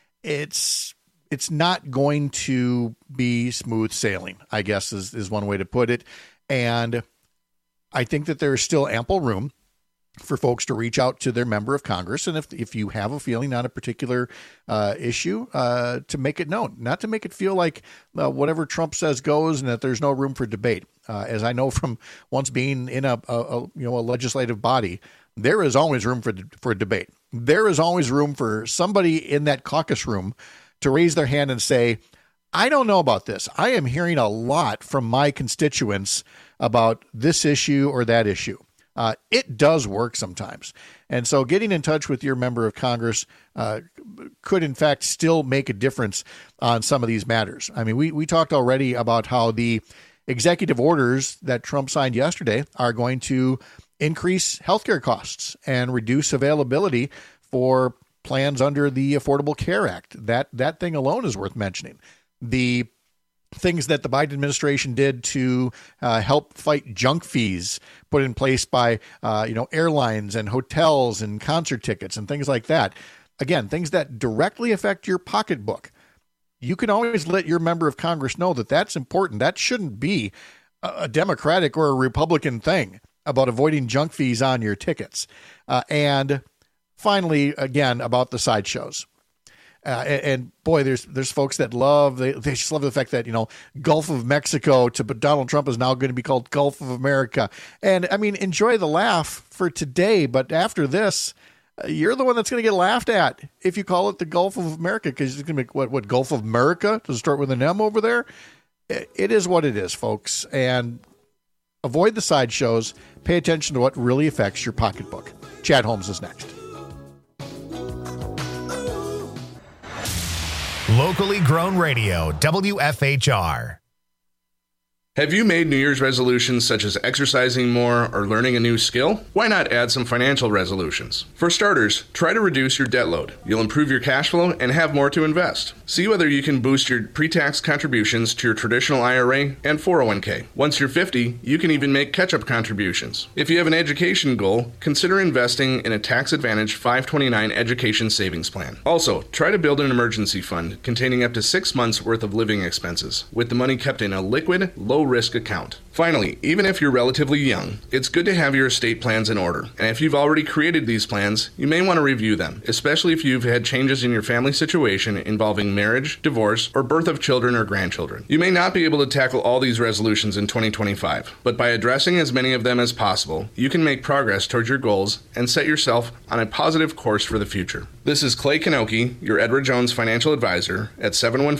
It's not going to be smooth sailing, I guess is one way to put it. And I think that there is still ample room for folks to reach out to their member of Congress. And if you have a feeling on a particular issue, to make it known, not to make it feel like whatever Trump says goes and that there's no room for debate. As I know from once being in a legislative body, there is always room for debate. There is always room for somebody in that caucus room to raise their hand and say, I don't know about this. I am hearing a lot from my constituents about this issue or that issue. It does work sometimes. And so getting in touch with your member of Congress could, in fact, still make a difference on some of these matters. I mean, we talked already about how the executive orders that Trump signed yesterday are going to increase healthcare costs and reduce availability for plans under the Affordable Care Act. That thing alone is worth mentioning. The things that the Biden administration did to help fight junk fees put in place by airlines and hotels and concert tickets and things like that. Again, things that directly affect your pocketbook. You can always let your member of Congress know that that's important. That shouldn't be a Democratic or a Republican thing about avoiding junk fees on your tickets. And finally, again, about the sideshows. And boy, there's folks that they just love the fact that, Gulf of Mexico but Donald Trump is now going to be called Gulf of America. And I mean, enjoy the laugh for today, but after this, you're the one that's going to get laughed at if you call it the Gulf of America, because it's going to be what Gulf of America? Does it start with an M over there? It is what it is, folks. And avoid the sideshows. Pay attention to what really affects your pocketbook. Chad Holmes is next. Locally grown radio, WFHR. Have you made New Year's resolutions such as exercising more or learning a new skill? Why not add some financial resolutions? For starters, try to reduce your debt load. You'll improve your cash flow and have more to invest. See whether you can boost your pre-tax contributions to your traditional IRA and 401k. Once you're 50, you can even make catch-up contributions. If you have an education goal, consider investing in a tax-advantaged 529 education savings plan. Also, try to build an emergency fund containing up to 6 months worth of living expenses, with the money kept in a liquid, low-risk account. Finally, even if you're relatively young, it's good to have your estate plans in order. And if you've already created these plans, you may want to review them, especially if you've had changes in your family situation involving marriage, divorce, or birth of children or grandchildren. You may not be able to tackle all these resolutions in 2025, but by addressing as many of them as possible, you can make progress towards your goals and set yourself on a positive course for the future. This is Clay Kanoki, your Edward Jones financial advisor at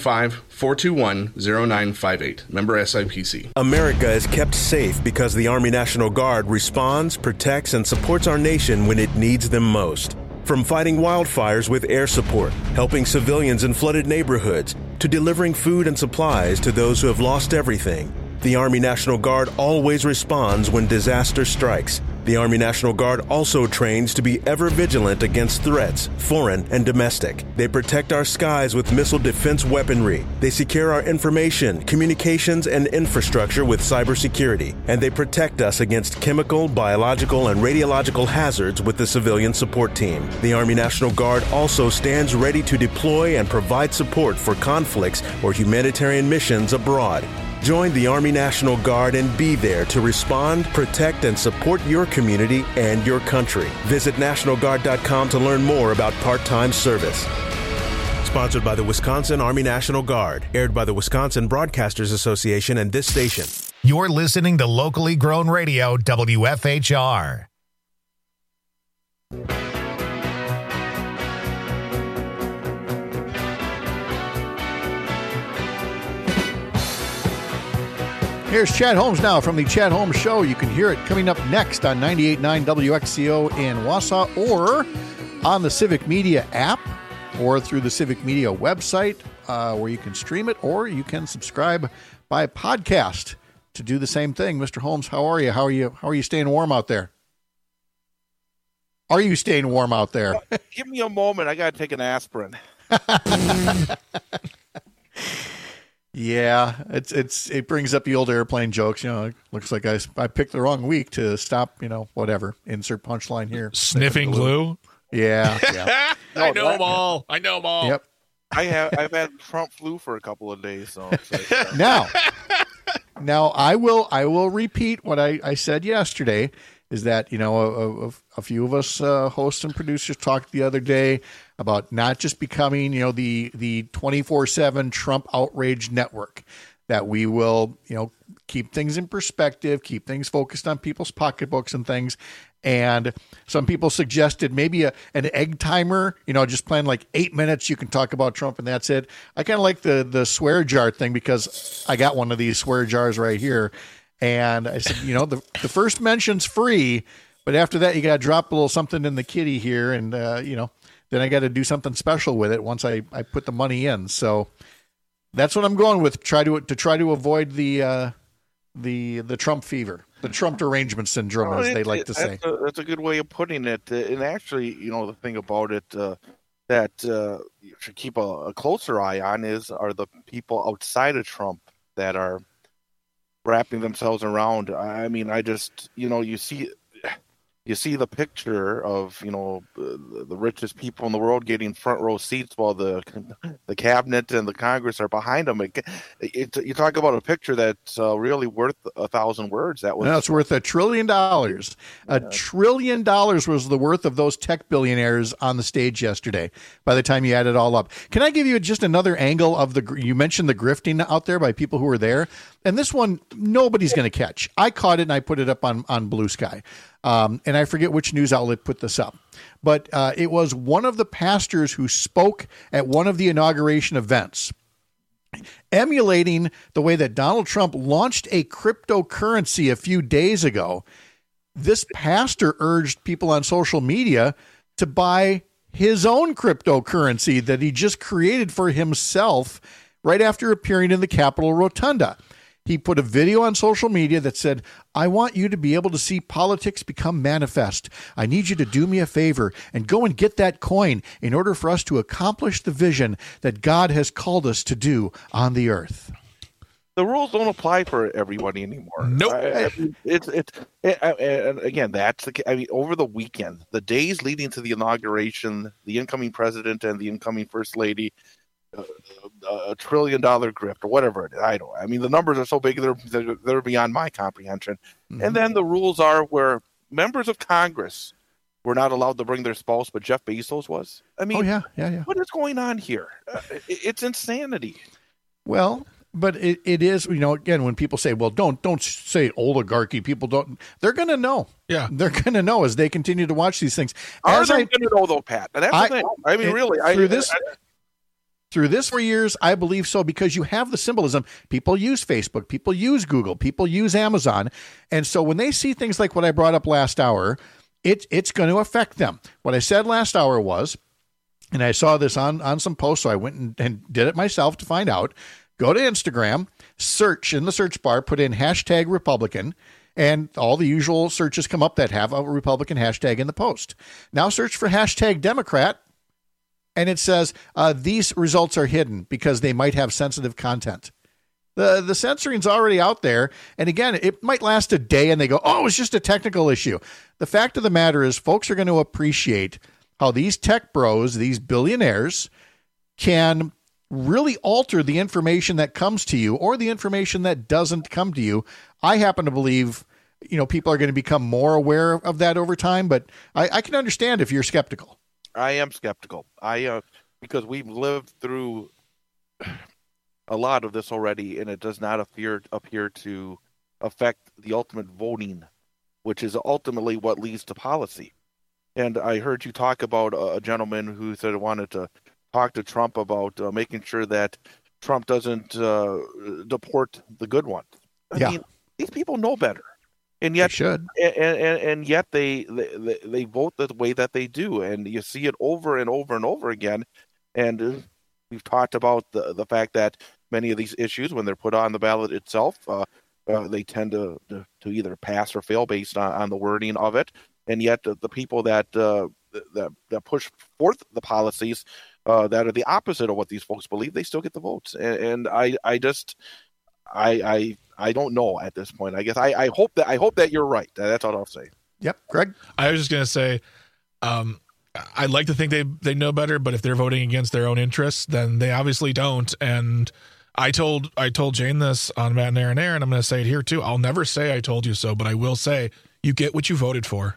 715-421-0958. Member SIPC. America is kept safe because the Army National Guard responds, protects, and supports our nation when it needs them most. From fighting wildfires with air support, helping civilians in flooded neighborhoods, to delivering food and supplies to those who have lost everything, the Army National Guard always responds when disaster strikes. The Army National Guard also trains to be ever vigilant against threats, foreign and domestic. They protect our skies with missile defense weaponry. They secure our information, communications, and infrastructure with cybersecurity. And they protect us against chemical, biological, and radiological hazards with the civilian support team. The Army National Guard also stands ready to deploy and provide support for conflicts or humanitarian missions abroad. Join the Army National Guard and be there to respond, protect, and support your community and your country. Visit NationalGuard.com to learn more about part-time service. Sponsored by the Wisconsin Army National Guard. Aired by the Wisconsin Broadcasters Association and this station. You're listening to locally grown radio, WFHR. Here's Chad Holmes now from the Chad Holmes Show. You can hear it coming up next on 98.9 WXCO in Wausau, or on the Civic Media app, or through the Civic Media website, where you can stream it, or you can subscribe by podcast to do the same thing. Mr. Holmes, how are you? How are you staying warm out there? Are you staying warm out there? Give me a moment. I got to take an aspirin. Yeah, it brings up the old airplane jokes. It looks like I picked the wrong week to stop. Whatever. Insert punchline here. Sniffing glue. Yeah. I know them all. Yep. I've had Trump flu for a couple of days. So now I will repeat what I said yesterday. Is that a few of us hosts and producers talked the other day about not just becoming the 24/7 Trump outrage network, that we will keep things in perspective, keep things focused on people's pocketbooks and things. And some people suggested maybe an egg timer, just plan like 8 minutes. You can talk about Trump and that's it. I kind of like the swear jar thing because I got one of these swear jars right here. And I said, the first mention's free, but after that, you got to drop a little something in the kitty here. And, then I got to do something special with it once I put the money in. So that's what I'm going with. Try to avoid the Trump fever, the Trump derangement syndrome, as they like to say. That's a good way of putting it. And actually, the thing about it that you should keep a closer eye on are the people outside of Trump that are wrapping themselves around. I mean, I just, you see the picture of, the richest people in the world getting front row seats while the cabinet and the Congress are behind them. You talk about a picture that's really worth 1,000 words. That's worth $1 trillion. $1 trillion was the worth of those tech billionaires on the stage yesterday, by the time you add it all up. Can I give you just another angle of you mentioned the grifting out there by people who were there? And this one, nobody's going to catch. I caught it and I put it up on Blue Sky. And I forget which news outlet put this up. But it was one of the pastors who spoke at one of the inauguration events, emulating the way that Donald Trump launched a cryptocurrency a few days ago. This pastor urged people on social media to buy his own cryptocurrency that he just created for himself right after appearing in the Capitol Rotunda. He put a video on social media that said, I want you to be able to see politics become manifest. I need you to do me a favor and go and get that coin in order for us to accomplish the vision that God has called us to do on the earth. The rules don't apply for everybody anymore. Nope. And again, that's the. I mean, over the weekend, the days leading to the inauguration, the incoming president and the incoming first lady, $1 trillion grift or whatever it is. I mean, the numbers are so big they're beyond my comprehension. Mm-hmm. And then the rules are where members of Congress were not allowed to bring their spouse, but Jeff Bezos was. I mean, what is going on here? It's insanity. Well. But it is, again, when people say, well, don't say oligarchy, people don't, they're going to know. Yeah. They're going to know as they continue to watch these things. Are they going to know, though, Pat? That's the thing. I mean, really. Through this 4 years, I believe so, because you have the symbolism. People use Facebook. People use Google. People use Amazon. And so when they see things like what I brought up last hour, it's going to affect them. What I said last hour was, and I saw this on some posts, so I went and did it myself to find out. Go to Instagram, search in the search bar, put in hashtag Republican, and all the usual searches come up that have a Republican hashtag in the post. Now search for hashtag Democrat, and it says these results are hidden because they might have sensitive content. The censoring's already out there, and again, it might last a day, and they go, oh, it's just a technical issue. The fact of the matter is folks are going to appreciate how these tech bros, these billionaires, can really alter the information that comes to you or the information that doesn't come to you. I happen to believe, people are going to become more aware of that over time, but I can understand if you're skeptical. I am skeptical. Because we've lived through a lot of this already, and it does not appear to affect the ultimate voting, which is ultimately what leads to policy. And I heard you talk about a gentleman who said he wanted to talk to Trump about making sure that Trump doesn't deport the good ones. I mean, these people know better, and yet they should. And yet they vote the way that they do, and you see it over and over and over again. And we've talked about the fact that many of these issues, when they're put on the ballot itself, they tend to either pass or fail based on the wording of it. And yet the people that push forth the policies that are the opposite of what these folks believe, they still get the votes. And I don't know at this point. I guess I hope that you're right. That's all I'll say. Yep, Greg. I was just going to say, I'd like to think they know better, but if they're voting against their own interests, then they obviously don't. And I told Jane this on Matt and Aaron, and I'm going to say it here too. I'll never say I told you so, but I will say you get what you voted for.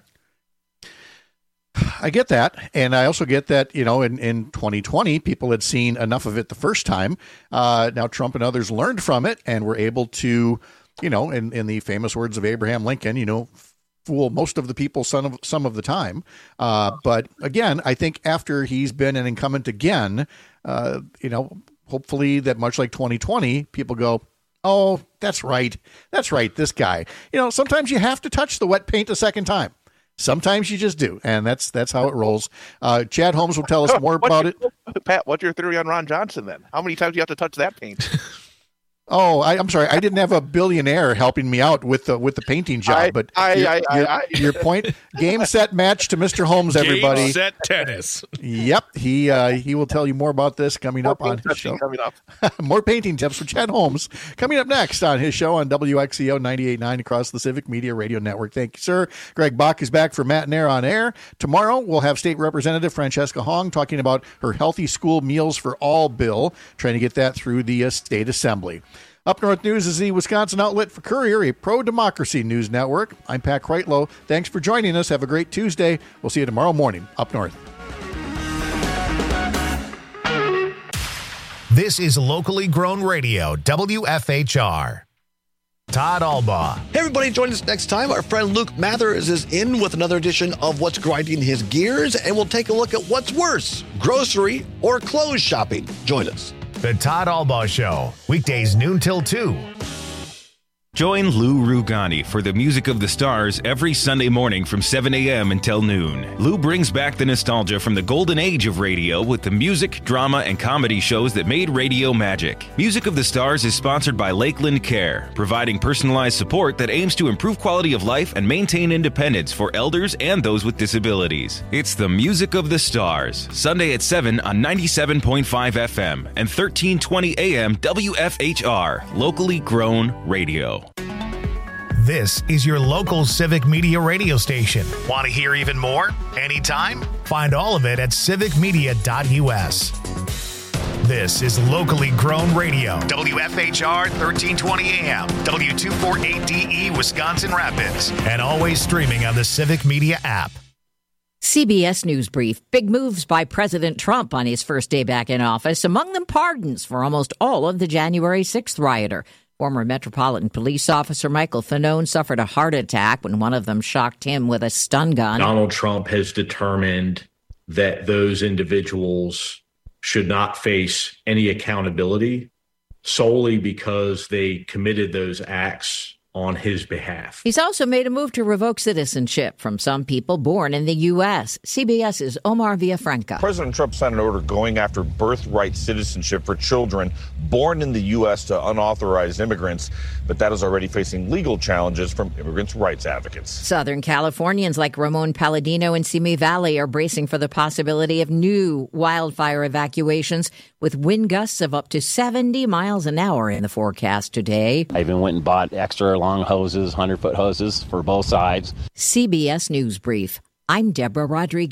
I get that. And I also get that, in 2020, people had seen enough of it the first time. Now Trump and others learned from it and were able to, in the famous words of Abraham Lincoln, fool most of the people some of the time. But again, I think after he's been an incumbent again, hopefully that much like 2020, people go, oh, that's right. That's right. This guy, sometimes you have to touch the wet paint a second time. Sometimes you just do, and that's how it rolls. Chad Holmes will tell us more about it. Pat, what's your theory on Ron Johnson then? How many times do you have to touch that paint? Oh, I'm sorry. I didn't have a billionaire helping me out with the painting job. But your point. Game, set, match to Mr. Holmes, everybody. Game, set, tennis. Yep. He will tell you more about this coming up on his show. Coming up. More painting tips for Chad Holmes coming up next on his show on WXEO 98.9 across the Civic Media Radio Network. Thank you, sir. Greg Bach is back for Matt and Aaron on air. Tomorrow, we'll have State Representative Francesca Hong talking about her Healthy School Meals for All bill, trying to get that through the State Assembly. Up North News is the Wisconsin outlet for Courier, a pro-democracy news network. I'm Pat Kreitlow. Thanks for joining us. Have a great Tuesday. We'll see you tomorrow morning. Up North. This is locally grown radio, WFHR. Todd Albaugh. Hey, everybody, join us next time. Our friend Luke Mathers is in with another edition of What's Grinding His Gears, and we'll take a look at what's worse, grocery or clothes shopping. Join us. The Todd Albaugh Show, weekdays noon till 2. Join Lou Rugani for the Music of the Stars every Sunday morning from 7 a.m. until noon. Lou brings back the nostalgia from the golden age of radio with the music, drama, and comedy shows that made radio magic. Music of the Stars is sponsored by Lakeland Care, providing personalized support that aims to improve quality of life and maintain independence for elders and those with disabilities. It's the Music of the Stars, Sunday at 7 on 97.5 FM and 1320 AM WFHR, locally grown radio. This is your local Civic Media radio station. Want to hear even more? Anytime? Find all of it at civicmedia.us. This is locally grown radio. WFHR 1320 AM, W248DE Wisconsin Rapids, and always streaming on the Civic Media app. CBS News Brief. Big moves by President Trump on his first day back in office. Among them, pardons for almost all of the January 6th rioter. Former Metropolitan Police Officer Michael Fanone suffered a heart attack when one of them shocked him with a stun gun. Donald Trump has determined that those individuals should not face any accountability solely because they committed those acts on his behalf. He's also made a move to revoke citizenship from some people born in the U.S. CBS's Omar Villafranca. President Trump signed an order going after birthright citizenship for children born in the U.S. to unauthorized immigrants, but that is already facing legal challenges from immigrants' rights advocates. Southern Californians like Ramon Palladino in Simi Valley are bracing for the possibility of new wildfire evacuations with wind gusts of up to 70 miles an hour in the forecast today. I even went and bought extra long hoses, 100-foot hoses for both sides. CBS News Brief. I'm Deborah Rodriguez.